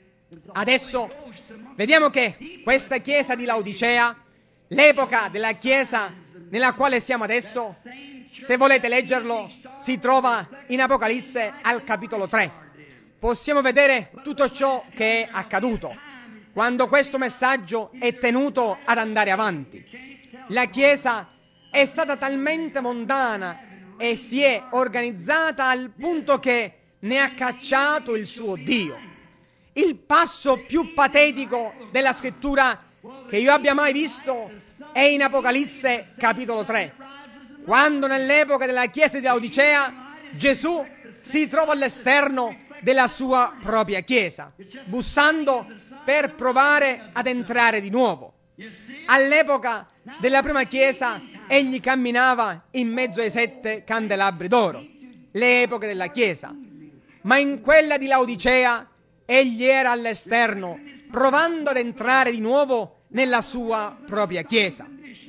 Adesso vediamo che questa chiesa di Laodicea, l'epoca della chiesa nella quale siamo adesso, se volete leggerlo, si trova in Apocalisse al capitolo 3. Possiamo vedere tutto ciò che è accaduto quando questo messaggio è tenuto ad andare avanti. La Chiesa è stata talmente mondana e si è organizzata al punto che ne ha cacciato il suo Dio. Il passo più patetico della scrittura che io abbia mai visto è in Apocalisse capitolo 3, quando nell'epoca della chiesa di Laodicea Gesù si trova all'esterno della sua propria chiesa, bussando per provare ad entrare di nuovo. All'epoca della prima chiesa egli camminava in mezzo ai 7 candelabri d'oro, le epoche della chiesa, ma in quella di Laodicea egli era all'esterno, provando ad entrare di nuovo nella sua propria chiesa.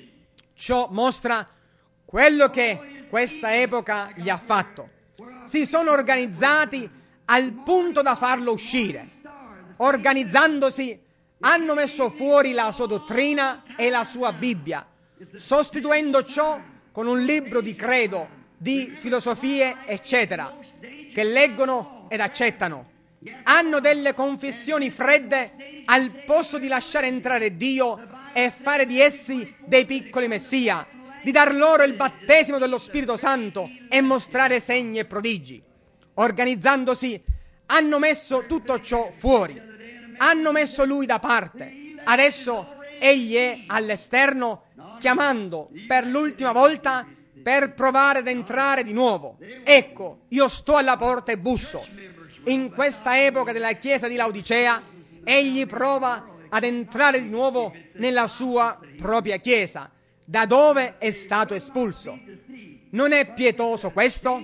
Ciò mostra quello che questa epoca gli ha fatto. Si sono organizzati al punto da farlo uscire. Organizzandosi, hanno messo fuori la sua dottrina e la sua Bibbia, sostituendo ciò con un libro di credo, di filosofie, eccetera, che leggono ed accettano. Hanno delle confessioni fredde al posto di lasciare entrare Dio e fare di essi dei piccoli messia, di dar loro il battesimo dello Spirito Santo e mostrare segni e prodigi. Organizzandosi, hanno messo tutto ciò fuori. Hanno messo lui da parte. Adesso egli è all'esterno, chiamando per l'ultima volta per provare ad entrare di nuovo. Ecco, io sto alla porta e busso. In questa epoca della chiesa di Laodicea, egli prova ad entrare di nuovo nella sua propria chiesa, da dove è stato espulso. Non è pietoso questo?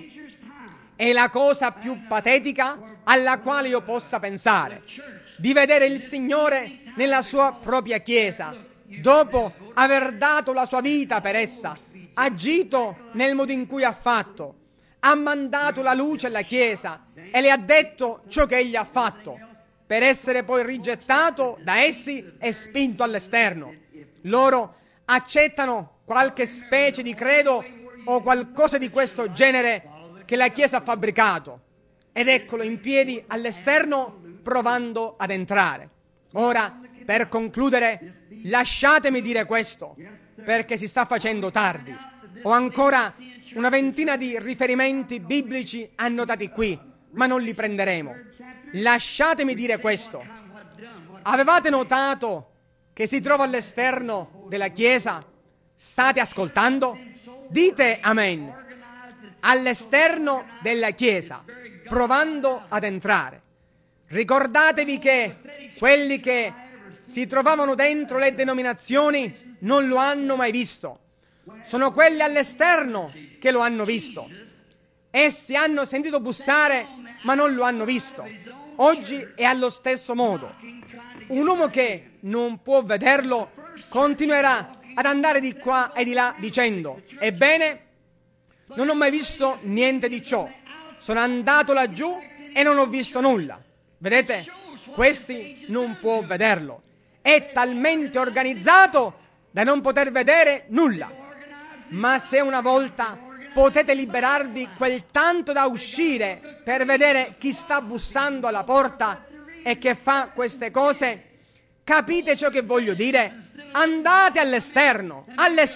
È la cosa più patetica alla quale io possa pensare, di vedere il Signore nella sua propria chiesa, dopo aver dato la sua vita per essa, agito nel modo in cui ha fatto, ha mandato la luce alla chiesa e le ha detto ciò che egli ha fatto, per essere poi rigettato da essi e spinto all'esterno. Loro accettano qualche specie di credo o qualcosa di questo genere che la chiesa ha fabbricato, ed eccolo in piedi all'esterno provando ad entrare. Ora, per concludere, lasciatemi dire questo, perché si sta facendo tardi. Ho ancora una ventina di riferimenti biblici annotati qui, ma non li prenderemo. Lasciatemi dire questo. Avevate notato che si trova all'esterno della chiesa? State ascoltando? Dite amen. All'esterno della chiesa, provando ad entrare. Ricordatevi che quelli che si trovavano dentro le denominazioni non lo hanno mai visto. Sono quelli all'esterno che lo hanno visto. Essi hanno sentito bussare, ma non lo hanno visto. Oggi è allo stesso modo. Un uomo che non può vederlo continuerà ad andare di qua e di là dicendo: ebbene, non ho mai visto niente di ciò. Sono andato laggiù e non ho visto nulla. Vedete? Questi non può vederlo. È talmente organizzato da non poter vedere nulla. Ma se una volta potete liberarvi quel tanto da uscire per vedere chi sta bussando alla porta e che fa queste cose, capite ciò che voglio dire? Andate all'esterno,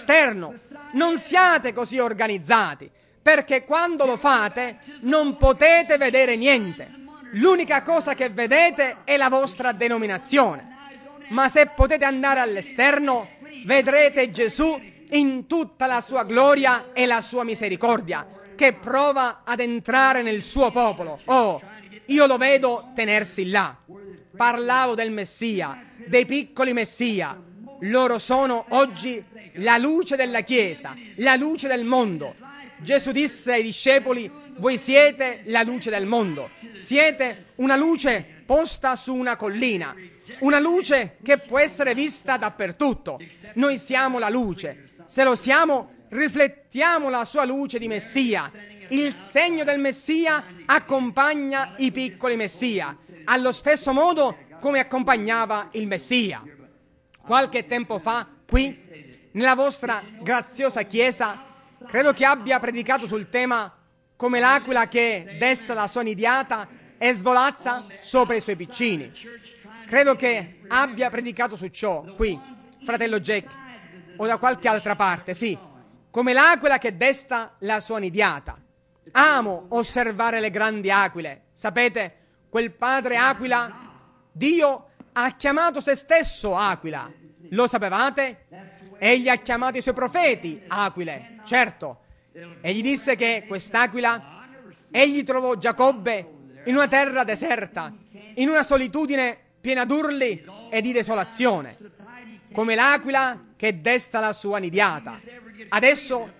non siate così organizzati, perché quando lo fate non potete vedere niente. L'unica cosa che vedete è la vostra denominazione. Ma se potete andare all'esterno, vedrete Gesù in tutta la sua gloria e la sua misericordia, che prova ad entrare nel suo popolo. Oh, io lo vedo tenersi là. Parlavo del Messia, dei piccoli Messia. Loro sono oggi la luce della Chiesa, la luce del mondo. Gesù disse ai discepoli: voi siete la luce del mondo. Siete una luce posta su una collina, una luce che può essere vista dappertutto. Noi siamo la luce. Se lo siamo, riflettiamo la sua luce di Messia. Il segno del Messia accompagna i piccoli Messia, allo stesso modo come accompagnava il Messia. Qualche tempo fa, qui, nella vostra graziosa chiesa, credo che abbia predicato sul tema come l'aquila che desta la sua nidiata e svolazza sopra i suoi piccini. Credo che abbia predicato su ciò, qui, fratello Jack, o da qualche altra parte, sì, come l'aquila che desta la sua nidiata. Amo osservare le grandi aquile. Sapete, quel padre aquila, Dio ha chiamato se stesso aquila. Lo sapevate? Egli ha chiamato i suoi profeti aquile, certo. E gli disse che quest'aquila, egli trovò Giacobbe in una terra deserta, in una solitudine piena d'urli e di desolazione, come l'aquila che desta la sua nidiata. Adesso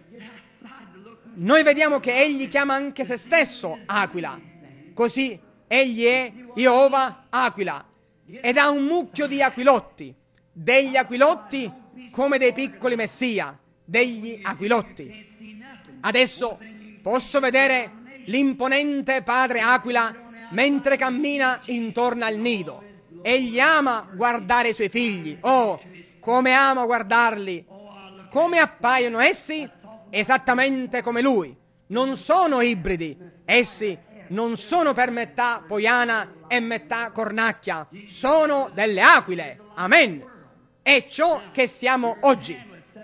noi vediamo che egli chiama anche se stesso aquila, così egli è Jehovah Aquila, ed ha un mucchio di aquilotti, degli aquilotti come dei piccoli messia, degli aquilotti. Adesso posso vedere l'imponente padre aquila mentre cammina intorno al nido. Egli ama guardare i suoi figli. Oh, come ama guardarli! Come appaiono essi? Esattamente come lui. Non sono ibridi. Essi non sono per metà poiana e metà cornacchia. Sono delle aquile. Amen. È ciò che siamo oggi.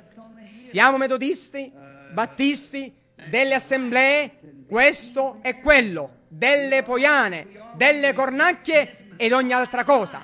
Siamo metodisti, battisti, delle assemblee, questo e quello, delle poiane, delle cornacchie ed ogni altra cosa.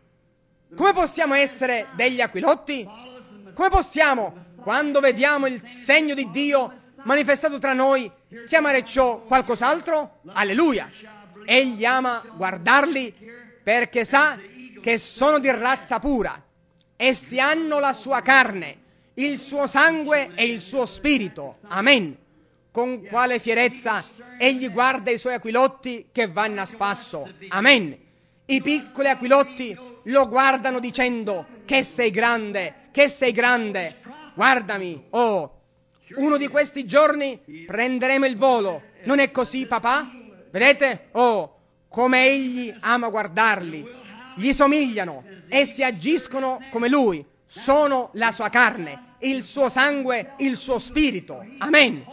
Come possiamo essere degli aquilotti? Come possiamo, quando vediamo il segno di Dio manifestato tra noi, chiamare ciò qualcos'altro? Alleluia! Egli ama guardarli perché sa che sono di razza pura. Essi hanno la sua carne, il suo sangue e il suo spirito. Amen. Con quale fierezza egli guarda i suoi aquilotti che vanno a spasso. Amen. I piccoli aquilotti lo guardano dicendo: che sei grande, che sei grande. Guardami, oh. Uno di questi giorni prenderemo il volo. Non è così, papà? Vedete? Oh, come egli ama guardarli. Gli somigliano, essi agiscono come lui. Sono la sua carne, il suo sangue, il suo spirito. Amen.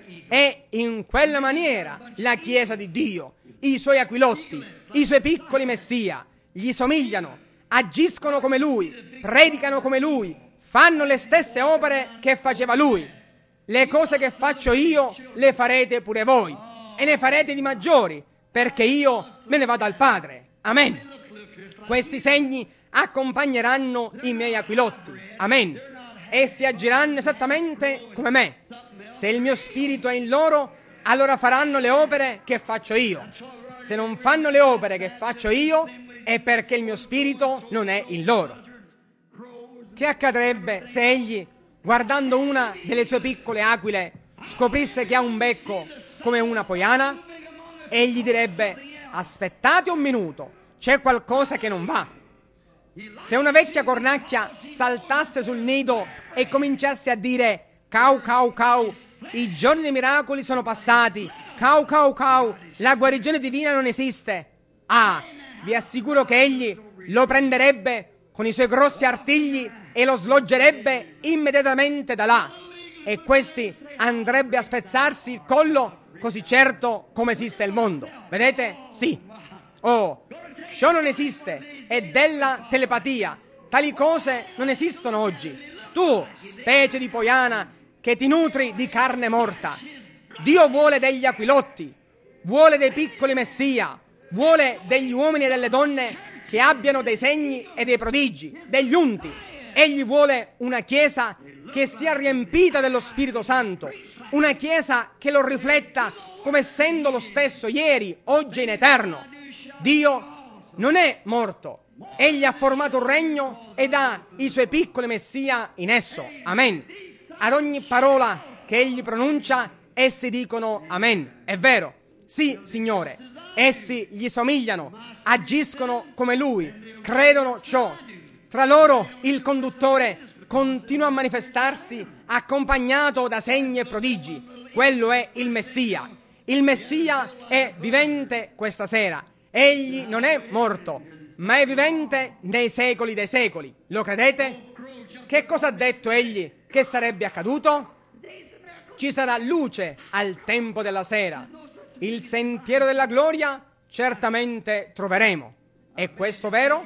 E in quella maniera la Chiesa di Dio, i suoi aquilotti, i suoi piccoli messia, gli somigliano, agiscono come lui, predicano come lui, fanno le stesse opere che faceva lui. Le cose che faccio io le farete pure voi, e ne farete di maggiori, perché io me ne vado al Padre. Amen. Questi segni accompagneranno i miei aquilotti. Amen. Essi agiranno esattamente come me. Se il mio spirito è in loro, allora faranno le opere che faccio io. Se non fanno le opere che faccio io, è perché il mio spirito non è in loro. Che accadrebbe se egli, guardando una delle sue piccole aquile, scoprisse che ha un becco come una poiana? Egli direbbe: aspettate un minuto, c'è qualcosa che non va. Se una vecchia cornacchia saltasse sul nido e cominciasse a dire: cau cau cau, i giorni dei miracoli sono passati, cau cau cau, la guarigione divina non esiste. Ah, vi assicuro che egli lo prenderebbe con i suoi grossi artigli e lo sloggerebbe immediatamente da là, e questi andrebbe a spezzarsi il collo così certo come esiste il mondo. Vedete? Sì. Oh, ciò non esiste, è della telepatia. Tali cose non esistono oggi. Tu, specie di poiana, che ti nutri di carne morta, Dio vuole degli aquilotti, vuole dei piccoli messia, vuole degli uomini e delle donne che abbiano dei segni e dei prodigi, degli unti. Egli vuole una chiesa che sia riempita dello Spirito Santo, una chiesa che lo rifletta come essendo lo stesso ieri, oggi e in eterno. Dio non è morto, egli ha formato un regno ed ha i suoi piccoli messia in esso. Amen. Ad ogni parola che egli pronuncia, essi dicono amen. È vero. Sì, Signore. Essi gli somigliano, agiscono come lui, credono ciò. Tra loro il conduttore continua a manifestarsi accompagnato da segni e prodigi. Quello è il Messia. Il Messia è vivente questa sera. Egli non è morto, ma è vivente nei secoli dei secoli. Lo credete? Che cosa ha detto egli che sarebbe accaduto? Ci sarà luce al tempo della sera. Il sentiero della gloria certamente troveremo. È questo vero?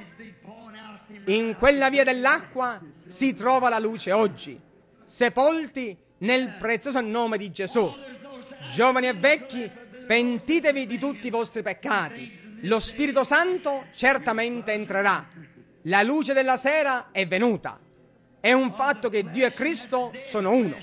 In quella via dell'acqua si trova la luce oggi, sepolti nel prezioso nome di Gesù. Giovani e vecchi, pentitevi di tutti i vostri peccati. Lo Spirito Santo certamente entrerà. La luce della sera è venuta. È un fatto che Dio e Cristo sono uno.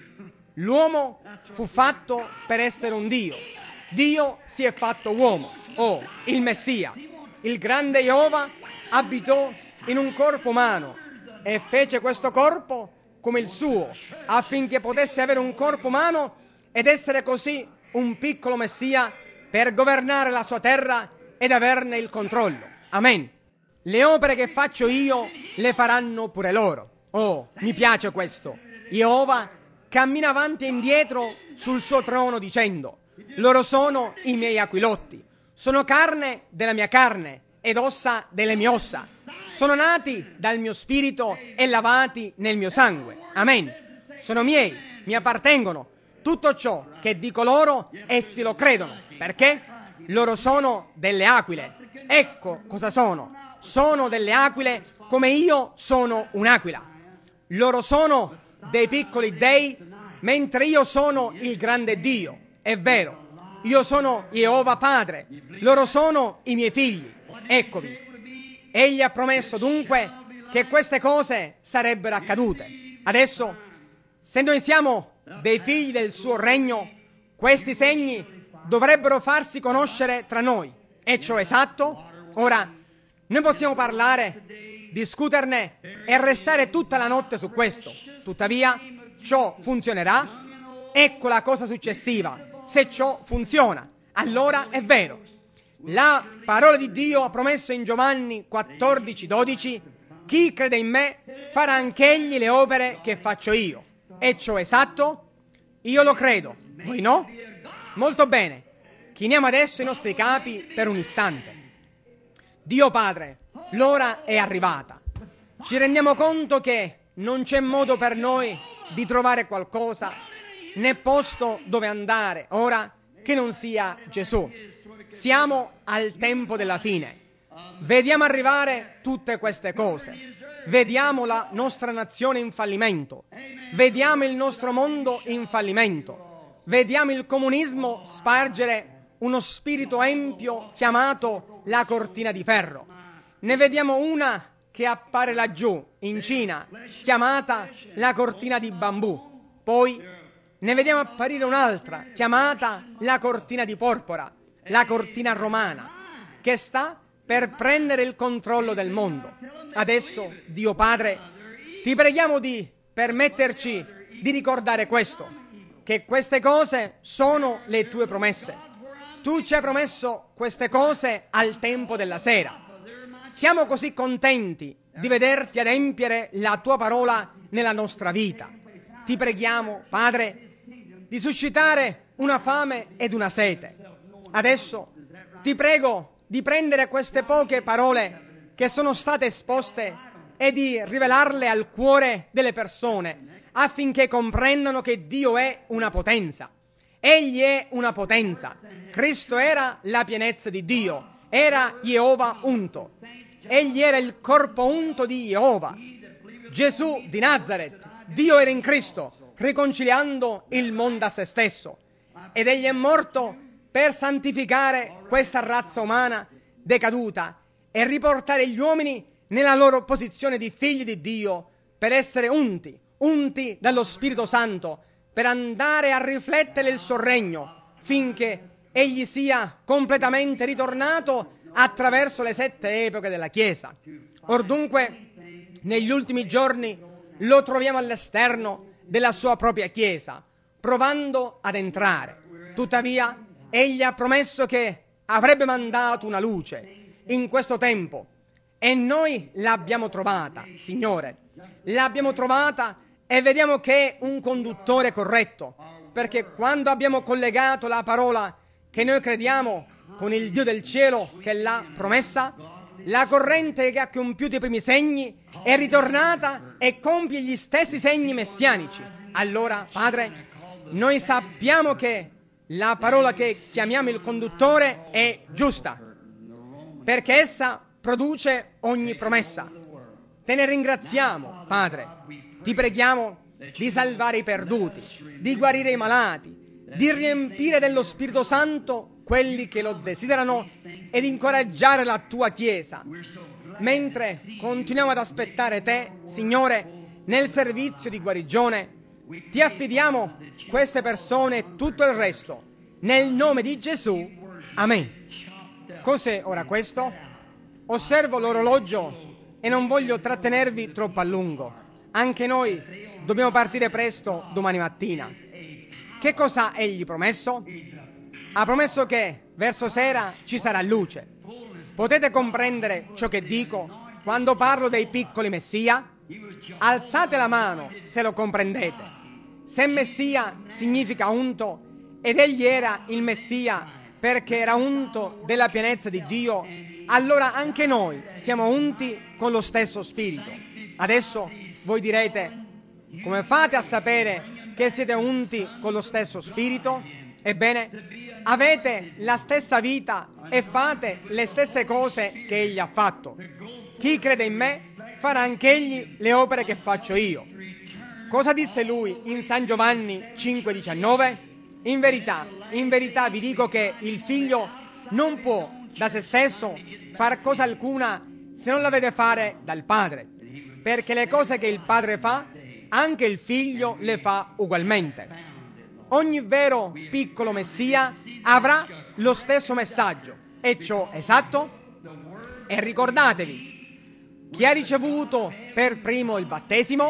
L'uomo fu fatto per essere un Dio. Dio si è fatto uomo. Oh, il Messia, il grande Jehovah, abitò in un corpo umano e fece questo corpo come il suo, affinché potesse avere un corpo umano ed essere così un piccolo Messia per governare la sua terra ed averne il controllo. Amen. Le opere che faccio io le faranno pure loro. Oh, mi piace questo. Jehovah cammina avanti e indietro sul suo trono dicendo: loro sono i miei aquilotti, sono carne della mia carne ed ossa delle mie ossa, sono nati dal mio spirito e lavati nel mio sangue. Amen. Sono miei, mi appartengono. Tutto ciò che dico loro, essi lo credono, perché loro sono delle aquile. Ecco cosa sono. Sono delle aquile come io sono un'aquila. Loro sono dei piccoli dei, mentre io sono il grande Dio. È vero, io sono Jehovah Padre, loro sono i miei figli. Eccovi. Egli ha promesso dunque che queste cose sarebbero accadute. Adesso, se noi siamo dei figli del suo regno, questi segni dovrebbero farsi conoscere tra noi. È ciò esatto? Ora, noi possiamo parlare, discuterne e restare tutta la notte su questo. Tuttavia, ciò funzionerà. Ecco la cosa successiva. Se ciò funziona, allora è vero. La parola di Dio ha promesso in Giovanni 14:12: chi crede in me farà anch'egli le opere che faccio io. È ciò esatto? Io lo credo. Voi no? Molto bene. Chiniamo adesso i nostri capi per un istante. Dio Padre, l'ora è arrivata. Ci rendiamo conto che non c'è modo per noi di trovare qualcosa, né posto dove andare ora che non sia Gesù. Siamo al tempo della fine. Vediamo arrivare tutte queste cose. Vediamo la nostra nazione in fallimento. Vediamo il nostro mondo in fallimento. Vediamo il comunismo spargere uno spirito empio chiamato la cortina di ferro. Ne vediamo una che appare laggiù, in Cina, chiamata la cortina di bambù. Poi ne vediamo apparire un'altra, chiamata la cortina di porpora, la cortina romana, che sta per prendere il controllo del mondo. Adesso, Dio Padre, ti preghiamo di permetterci di ricordare questo, che queste cose sono le tue promesse. Tu ci hai promesso queste cose al tempo della sera. Siamo così contenti di vederti adempiere la tua parola nella nostra vita. Ti preghiamo, Padre, di suscitare una fame ed una sete. Adesso ti prego di prendere queste poche parole che sono state esposte e di rivelarle al cuore delle persone affinché comprendano che Dio è una potenza. Egli è una potenza. Cristo era la pienezza di Dio, era Jehovah unto. Egli era il corpo unto di Jehovah. Gesù di Nazaret, Dio era in Cristo, riconciliando il mondo a se stesso. Ed egli è morto per santificare questa razza umana decaduta e riportare gli uomini nella loro posizione di figli di Dio, per essere unti dallo Spirito Santo, per andare a riflettere il suo regno, finché egli sia completamente ritornato attraverso le 7 epoche della Chiesa. Or dunque, negli ultimi giorni lo troviamo all'esterno della sua propria Chiesa, provando ad entrare. Tuttavia, egli ha promesso che avrebbe mandato una luce in questo tempo, e noi l'abbiamo trovata, Signore. L'abbiamo trovata e vediamo che è un conduttore corretto, perché quando abbiamo collegato la parola che noi crediamo con il Dio del cielo che l'ha promessa, la corrente che ha compiuto i primi segni è ritornata e compie gli stessi segni messianici. Allora, Padre, noi sappiamo che la parola che chiamiamo il conduttore è giusta, perché essa produce ogni promessa. Te ne ringraziamo, Padre. Ti preghiamo di salvare i perduti, di guarire i malati, di riempire dello Spirito Santo quelli che lo desiderano e di incoraggiare la tua Chiesa. Mentre continuiamo ad aspettare te, Signore, nel servizio di guarigione, ti affidiamo queste persone e tutto il resto. Nel nome di Gesù. Amen. Cos'è ora questo? Osservo l'orologio e non voglio trattenervi troppo a lungo. Anche noi dobbiamo partire presto domani mattina. Che cosa ha egli promesso? Ha promesso che verso sera ci sarà luce. Potete comprendere ciò che dico quando parlo dei piccoli messia? Alzate la mano se lo comprendete. Se Messia significa unto, ed egli era il Messia perché era unto della pienezza di Dio, allora anche noi siamo unti con lo stesso Spirito. Adesso voi direte: come fate a sapere che siete unti con lo stesso Spirito? Ebbene, avete la stessa vita e fate le stesse cose che egli ha fatto. Chi crede in me farà anch'egli le opere che faccio io. Cosa disse lui in San Giovanni 5,19? In verità vi dico che il figlio non può da se stesso far cosa alcuna se non la vede fare dal padre, perché le cose che il padre fa, anche il figlio le fa ugualmente. Ogni vero piccolo messia avrà lo stesso messaggio, e ciò esatto. E ricordatevi, chi ha ricevuto per primo il battesimo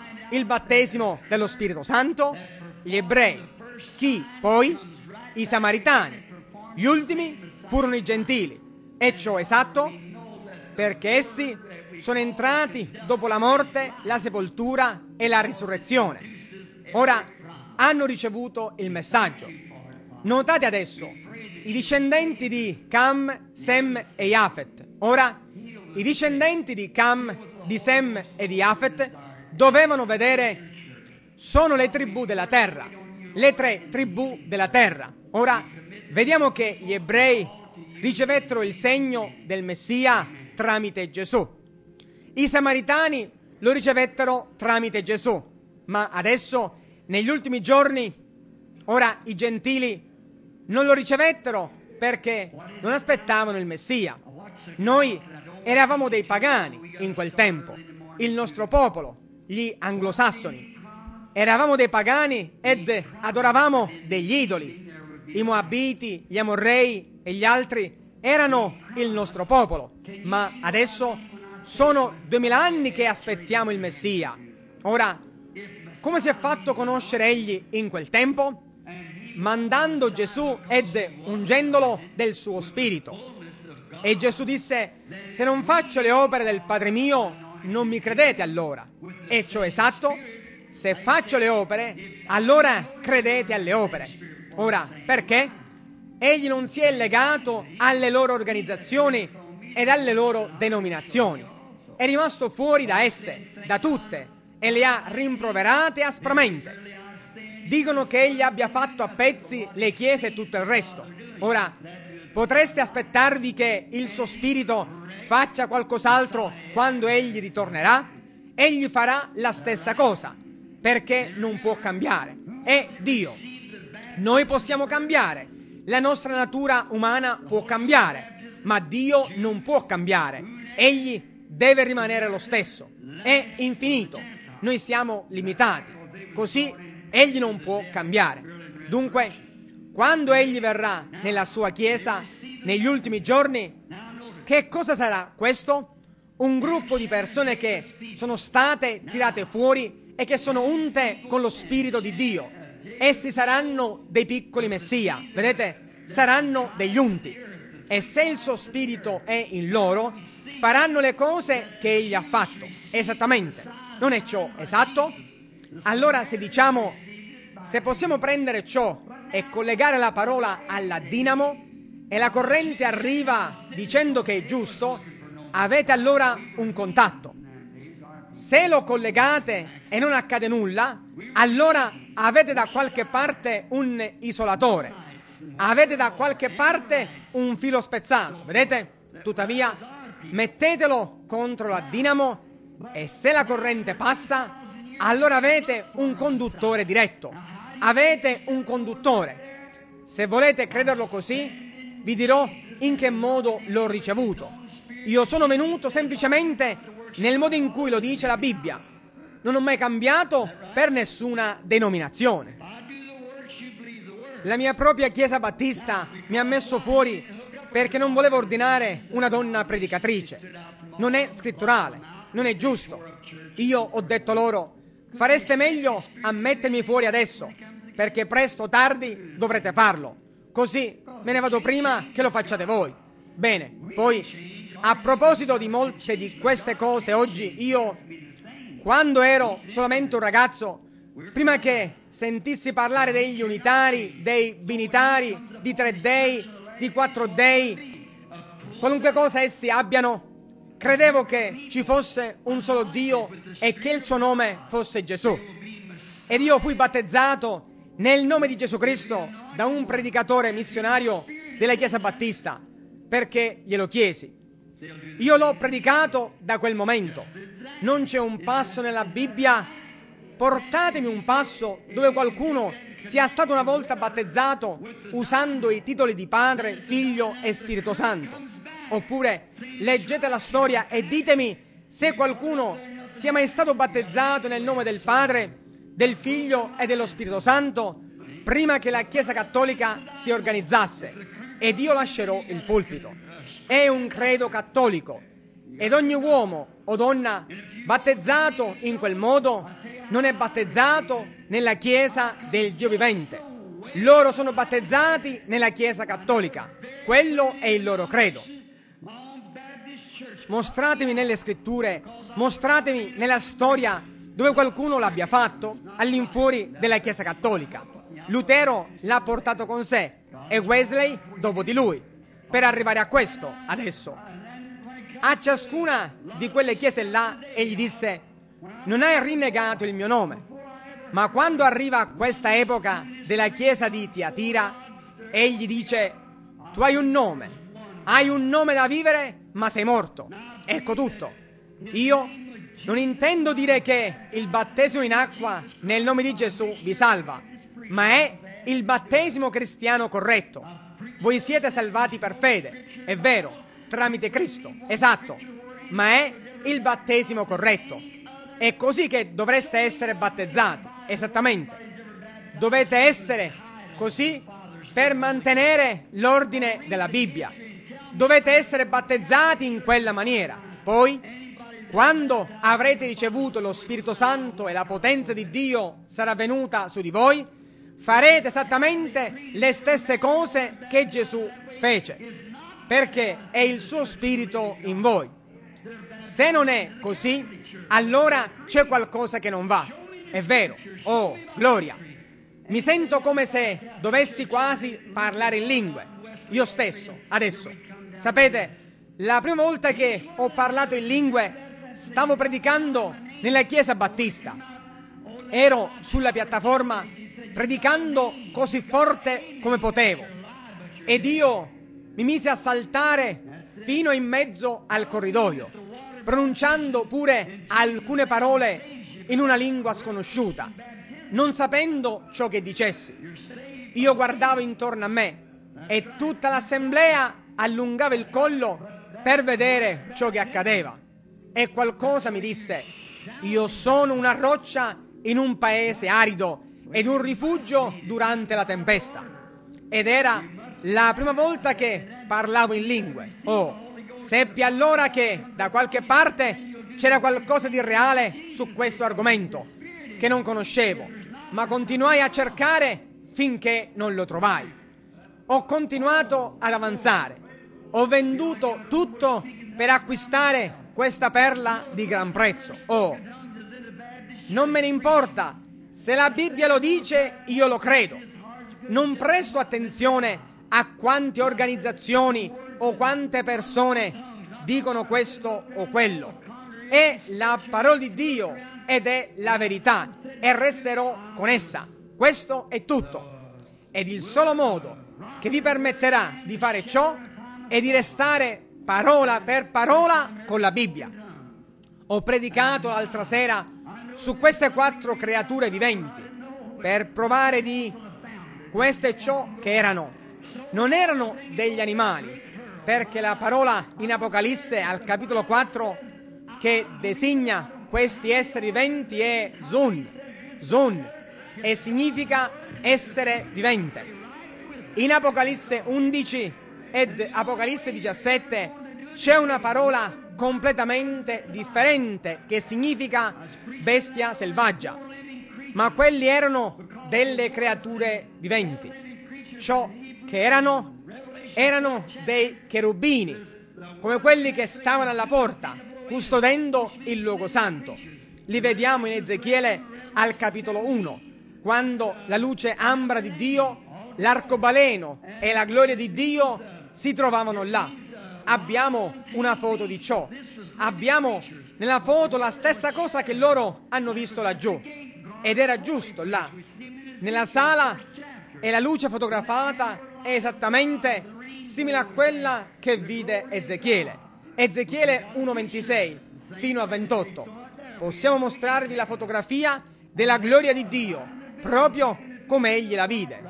dello Spirito Santo? Gli ebrei. Chi poi? I samaritani. Gli ultimi furono i gentili, e ciò esatto perché essi sono entrati dopo la morte, la sepoltura e la risurrezione. Ora hanno ricevuto il messaggio. Notate adesso i discendenti di Cam, Sem e Jafet. Ora, i discendenti di Cam, di Sem e di Jafet dovevano vedere, sono le tribù della terra, le 3 tribù della terra. Ora, vediamo che gli ebrei ricevettero il segno del Messia tramite Gesù. I samaritani lo ricevettero tramite Gesù, ma adesso, negli ultimi giorni, ora i gentili non lo ricevettero perché non aspettavano il Messia. Noi eravamo dei pagani in quel tempo, il nostro popolo, gli anglosassoni. Eravamo dei pagani ed adoravamo degli idoli. I Moabiti, gli Amorrei e gli altri erano il nostro popolo, ma adesso sono 2000 anni che aspettiamo il Messia. Ora, come si è fatto conoscere egli in quel tempo? Mandando Gesù ed ungendolo del suo spirito. E Gesù disse: se non faccio le opere del Padre mio, non mi credete allora. E ciò esatto, se faccio le opere, allora credete alle opere. Ora, perché? Egli non si è legato alle loro organizzazioni ed alle loro denominazioni. È rimasto fuori da esse, da tutte, e le ha rimproverate aspramente. Dicono che egli abbia fatto a pezzi le chiese e tutto il resto. Ora, potreste aspettarvi che il suo spirito faccia qualcos'altro quando egli ritornerà? Egli farà la stessa cosa, perché non può cambiare. È Dio. Noi possiamo cambiare, la nostra natura umana può cambiare, ma Dio non può cambiare. Egli deve rimanere lo stesso. È infinito. Noi siamo limitati. Così egli non può cambiare. Dunque, quando egli verrà nella sua chiesa negli ultimi giorni, che cosa sarà questo? Un gruppo di persone che sono state tirate fuori e che sono unte con lo Spirito di Dio. Essi saranno dei piccoli messia, vedete? Saranno degli unti. E se il suo Spirito è in loro, faranno le cose che egli ha fatto. Esattamente. Non è ciò esatto? Allora se diciamo, se possiamo prendere ciò e collegare la parola alla dinamo e la corrente arriva dicendo che è giusto, avete allora un contatto. Se lo collegate e non accade nulla, allora avete da qualche parte un isolatore, avete da qualche parte un filo spezzato, vedete? Tuttavia, mettetelo contro la dinamo e se la corrente passa, allora avete un conduttore diretto, avete un conduttore. Se volete crederlo così, vi dirò in che modo l'ho ricevuto. Io sono venuto semplicemente nel modo in cui lo dice la Bibbia. Non ho mai cambiato per nessuna denominazione. La mia propria chiesa battista mi ha messo fuori perché non volevo ordinare una donna predicatrice. Non è scritturale, non è giusto. Io ho detto loro: fareste meglio a mettermi fuori adesso, perché presto o tardi dovrete farlo. Così me ne vado prima che lo facciate voi. Bene, poi, a proposito di molte di queste cose, oggi io, quando ero solamente un ragazzo, prima che sentissi parlare degli unitari, dei binitari, di 3 dei, di 4 dei, qualunque cosa essi abbiano, credevo che ci fosse un solo Dio e che il suo nome fosse Gesù. Ed io fui battezzato nel nome di Gesù Cristo da un predicatore missionario della Chiesa Battista, perché glielo chiesi. Io l'ho predicato da quel momento. Non c'è un passo nella Bibbia, portatemi un passo dove qualcuno sia stato una volta battezzato usando i titoli di Padre, Figlio e Spirito Santo. Oppure leggete la storia e ditemi se qualcuno sia mai stato battezzato nel nome del Padre, del Figlio e dello Spirito Santo prima che la Chiesa Cattolica si organizzasse. Ed io lascerò il pulpito. È un credo cattolico ed ogni uomo o donna battezzato in quel modo non è battezzato nella Chiesa del Dio vivente. Loro sono battezzati nella Chiesa Cattolica. Quello è il loro credo. Mostratemi nelle scritture, mostratemi nella storia dove qualcuno l'abbia fatto all'infuori della Chiesa Cattolica. Lutero l'ha portato con sé e Wesley dopo di lui, per arrivare a questo adesso. A ciascuna di quelle chiese là egli disse: non hai rinnegato il mio nome. Ma quando arriva questa epoca della chiesa di Tiatira, egli dice: tu hai un nome da vivere, ma sei morto. Ecco tutto. Io non intendo dire che il battesimo in acqua nel nome di Gesù vi salva, ma è il battesimo cristiano corretto. Voi siete salvati per fede, è vero, tramite Cristo, esatto, ma è il battesimo corretto. È così che dovreste essere battezzati, esattamente. Dovete essere così per mantenere l'ordine della Bibbia. Dovete essere battezzati in quella maniera. Poi, quando avrete ricevuto lo Spirito Santo e la potenza di Dio sarà venuta su di voi, farete esattamente le stesse cose che Gesù fece, perché è il suo Spirito in voi. Se non è così, allora c'è qualcosa che non va. È vero. Oh, gloria. Mi sento come se dovessi quasi parlare in lingue. Io stesso, adesso. Sapete, la prima volta che ho parlato in lingue, stavo predicando nella Chiesa Battista. Ero sulla piattaforma predicando così forte come potevo. Ed io mi mise a saltare fino in mezzo al corridoio, pronunciando pure alcune parole in una lingua sconosciuta, non sapendo ciò che dicessi. Io guardavo intorno a me e tutta l'assemblea allungava il collo per vedere ciò che accadeva. E qualcosa mi disse: io sono una roccia in un paese arido ed un rifugio durante la tempesta. Ed era la prima volta che parlavo in lingue. Oh, seppi allora che da qualche parte c'era qualcosa di reale su questo argomento che non conoscevo, ma continuai a cercare finché non lo trovai. Ho continuato ad avanzare. Ho venduto tutto per acquistare questa perla di gran prezzo. Oh, non me ne importa. Se la Bibbia lo dice, io lo credo. Non presto attenzione a quante organizzazioni o quante persone dicono questo o quello. È la parola di Dio ed è la verità e resterò con essa. Questo è tutto. Ed il solo modo che vi permetterà di fare ciò è di restare parola per parola con la Bibbia. Ho predicato l'altra sera su queste 4 creature viventi per provare di questo è ciò che erano. Non erano degli animali, perché la parola in Apocalisse al capitolo 4 che designa questi esseri viventi è Zun, e significa essere vivente. In Apocalisse 11 ed Apocalisse 17 c'è una parola completamente differente che significa bestia selvaggia, ma quelli erano delle creature viventi. Ciò che erano dei cherubini, come quelli che stavano alla porta, custodendo il luogo santo. Li vediamo in Ezechiele al capitolo 1, quando la luce ambra di Dio, l'arcobaleno e la gloria di Dio si trovavano là. Abbiamo una foto di ciò. Abbiamo nella foto la stessa cosa che loro hanno visto laggiù. Ed era giusto là. Nella sala e la luce fotografata è esattamente simile a quella che vide Ezechiele. Ezechiele 1:26 fino a 28. Possiamo mostrarvi la fotografia della gloria di Dio, proprio come egli la vide.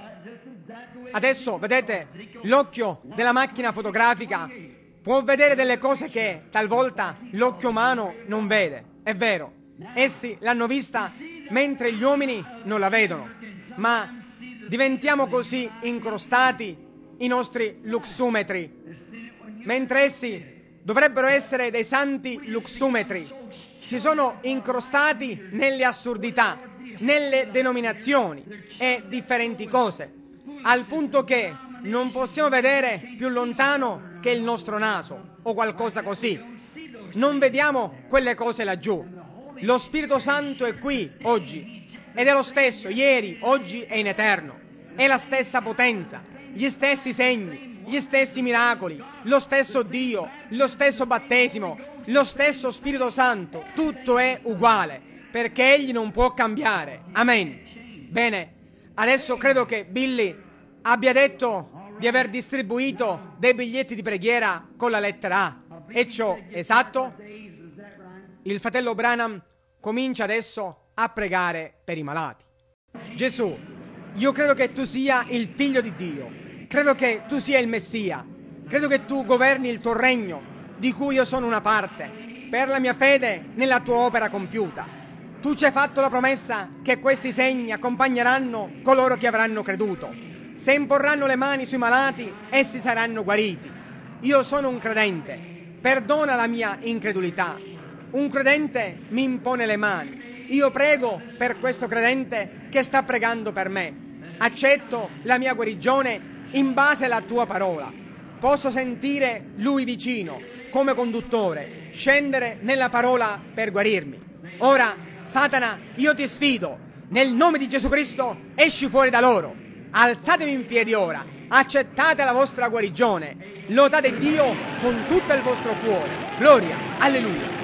Adesso, vedete, l'occhio della macchina fotografica può vedere delle cose che talvolta l'occhio umano non vede. È vero, essi l'hanno vista mentre gli uomini non la vedono, ma diventiamo così incrostati i nostri luxometri, mentre essi dovrebbero essere dei santi luxometri. Si sono incrostati nelle assurdità, nelle denominazioni e differenti cose, al punto che non possiamo vedere più lontano che il nostro naso o qualcosa così. Non vediamo quelle cose laggiù. Lo Spirito Santo è qui oggi ed è lo stesso ieri, oggi e in eterno. È la stessa potenza, gli stessi segni, gli stessi miracoli, lo stesso Dio, lo stesso battesimo, lo stesso Spirito Santo. Tutto è uguale perché egli non può cambiare. Amen. Bene, adesso credo che Billy abbia detto di aver distribuito dei biglietti di preghiera con la lettera A. E ciò esatto? Il fratello Branham comincia adesso a pregare per i malati. Gesù, io credo che tu sia il figlio di Dio, credo che tu sia il Messia, credo che tu governi il tuo regno di cui io sono una parte, per la mia fede nella tua opera compiuta. Tu ci hai fatto la promessa che questi segni accompagneranno coloro che avranno creduto. Se imporranno le mani sui malati, essi saranno guariti. Io sono un credente, perdona la mia incredulità. Un credente mi impone le mani. Io prego per questo credente che sta pregando per me. Accetto la mia guarigione in base alla tua parola. Posso sentire lui vicino, come conduttore, scendere nella parola per guarirmi. Ora, Satana, io ti sfido. Nel nome di Gesù Cristo, esci fuori da loro. Alzatevi in piedi ora, accettate la vostra guarigione, lodate Dio con tutto il vostro cuore. Gloria, alleluia.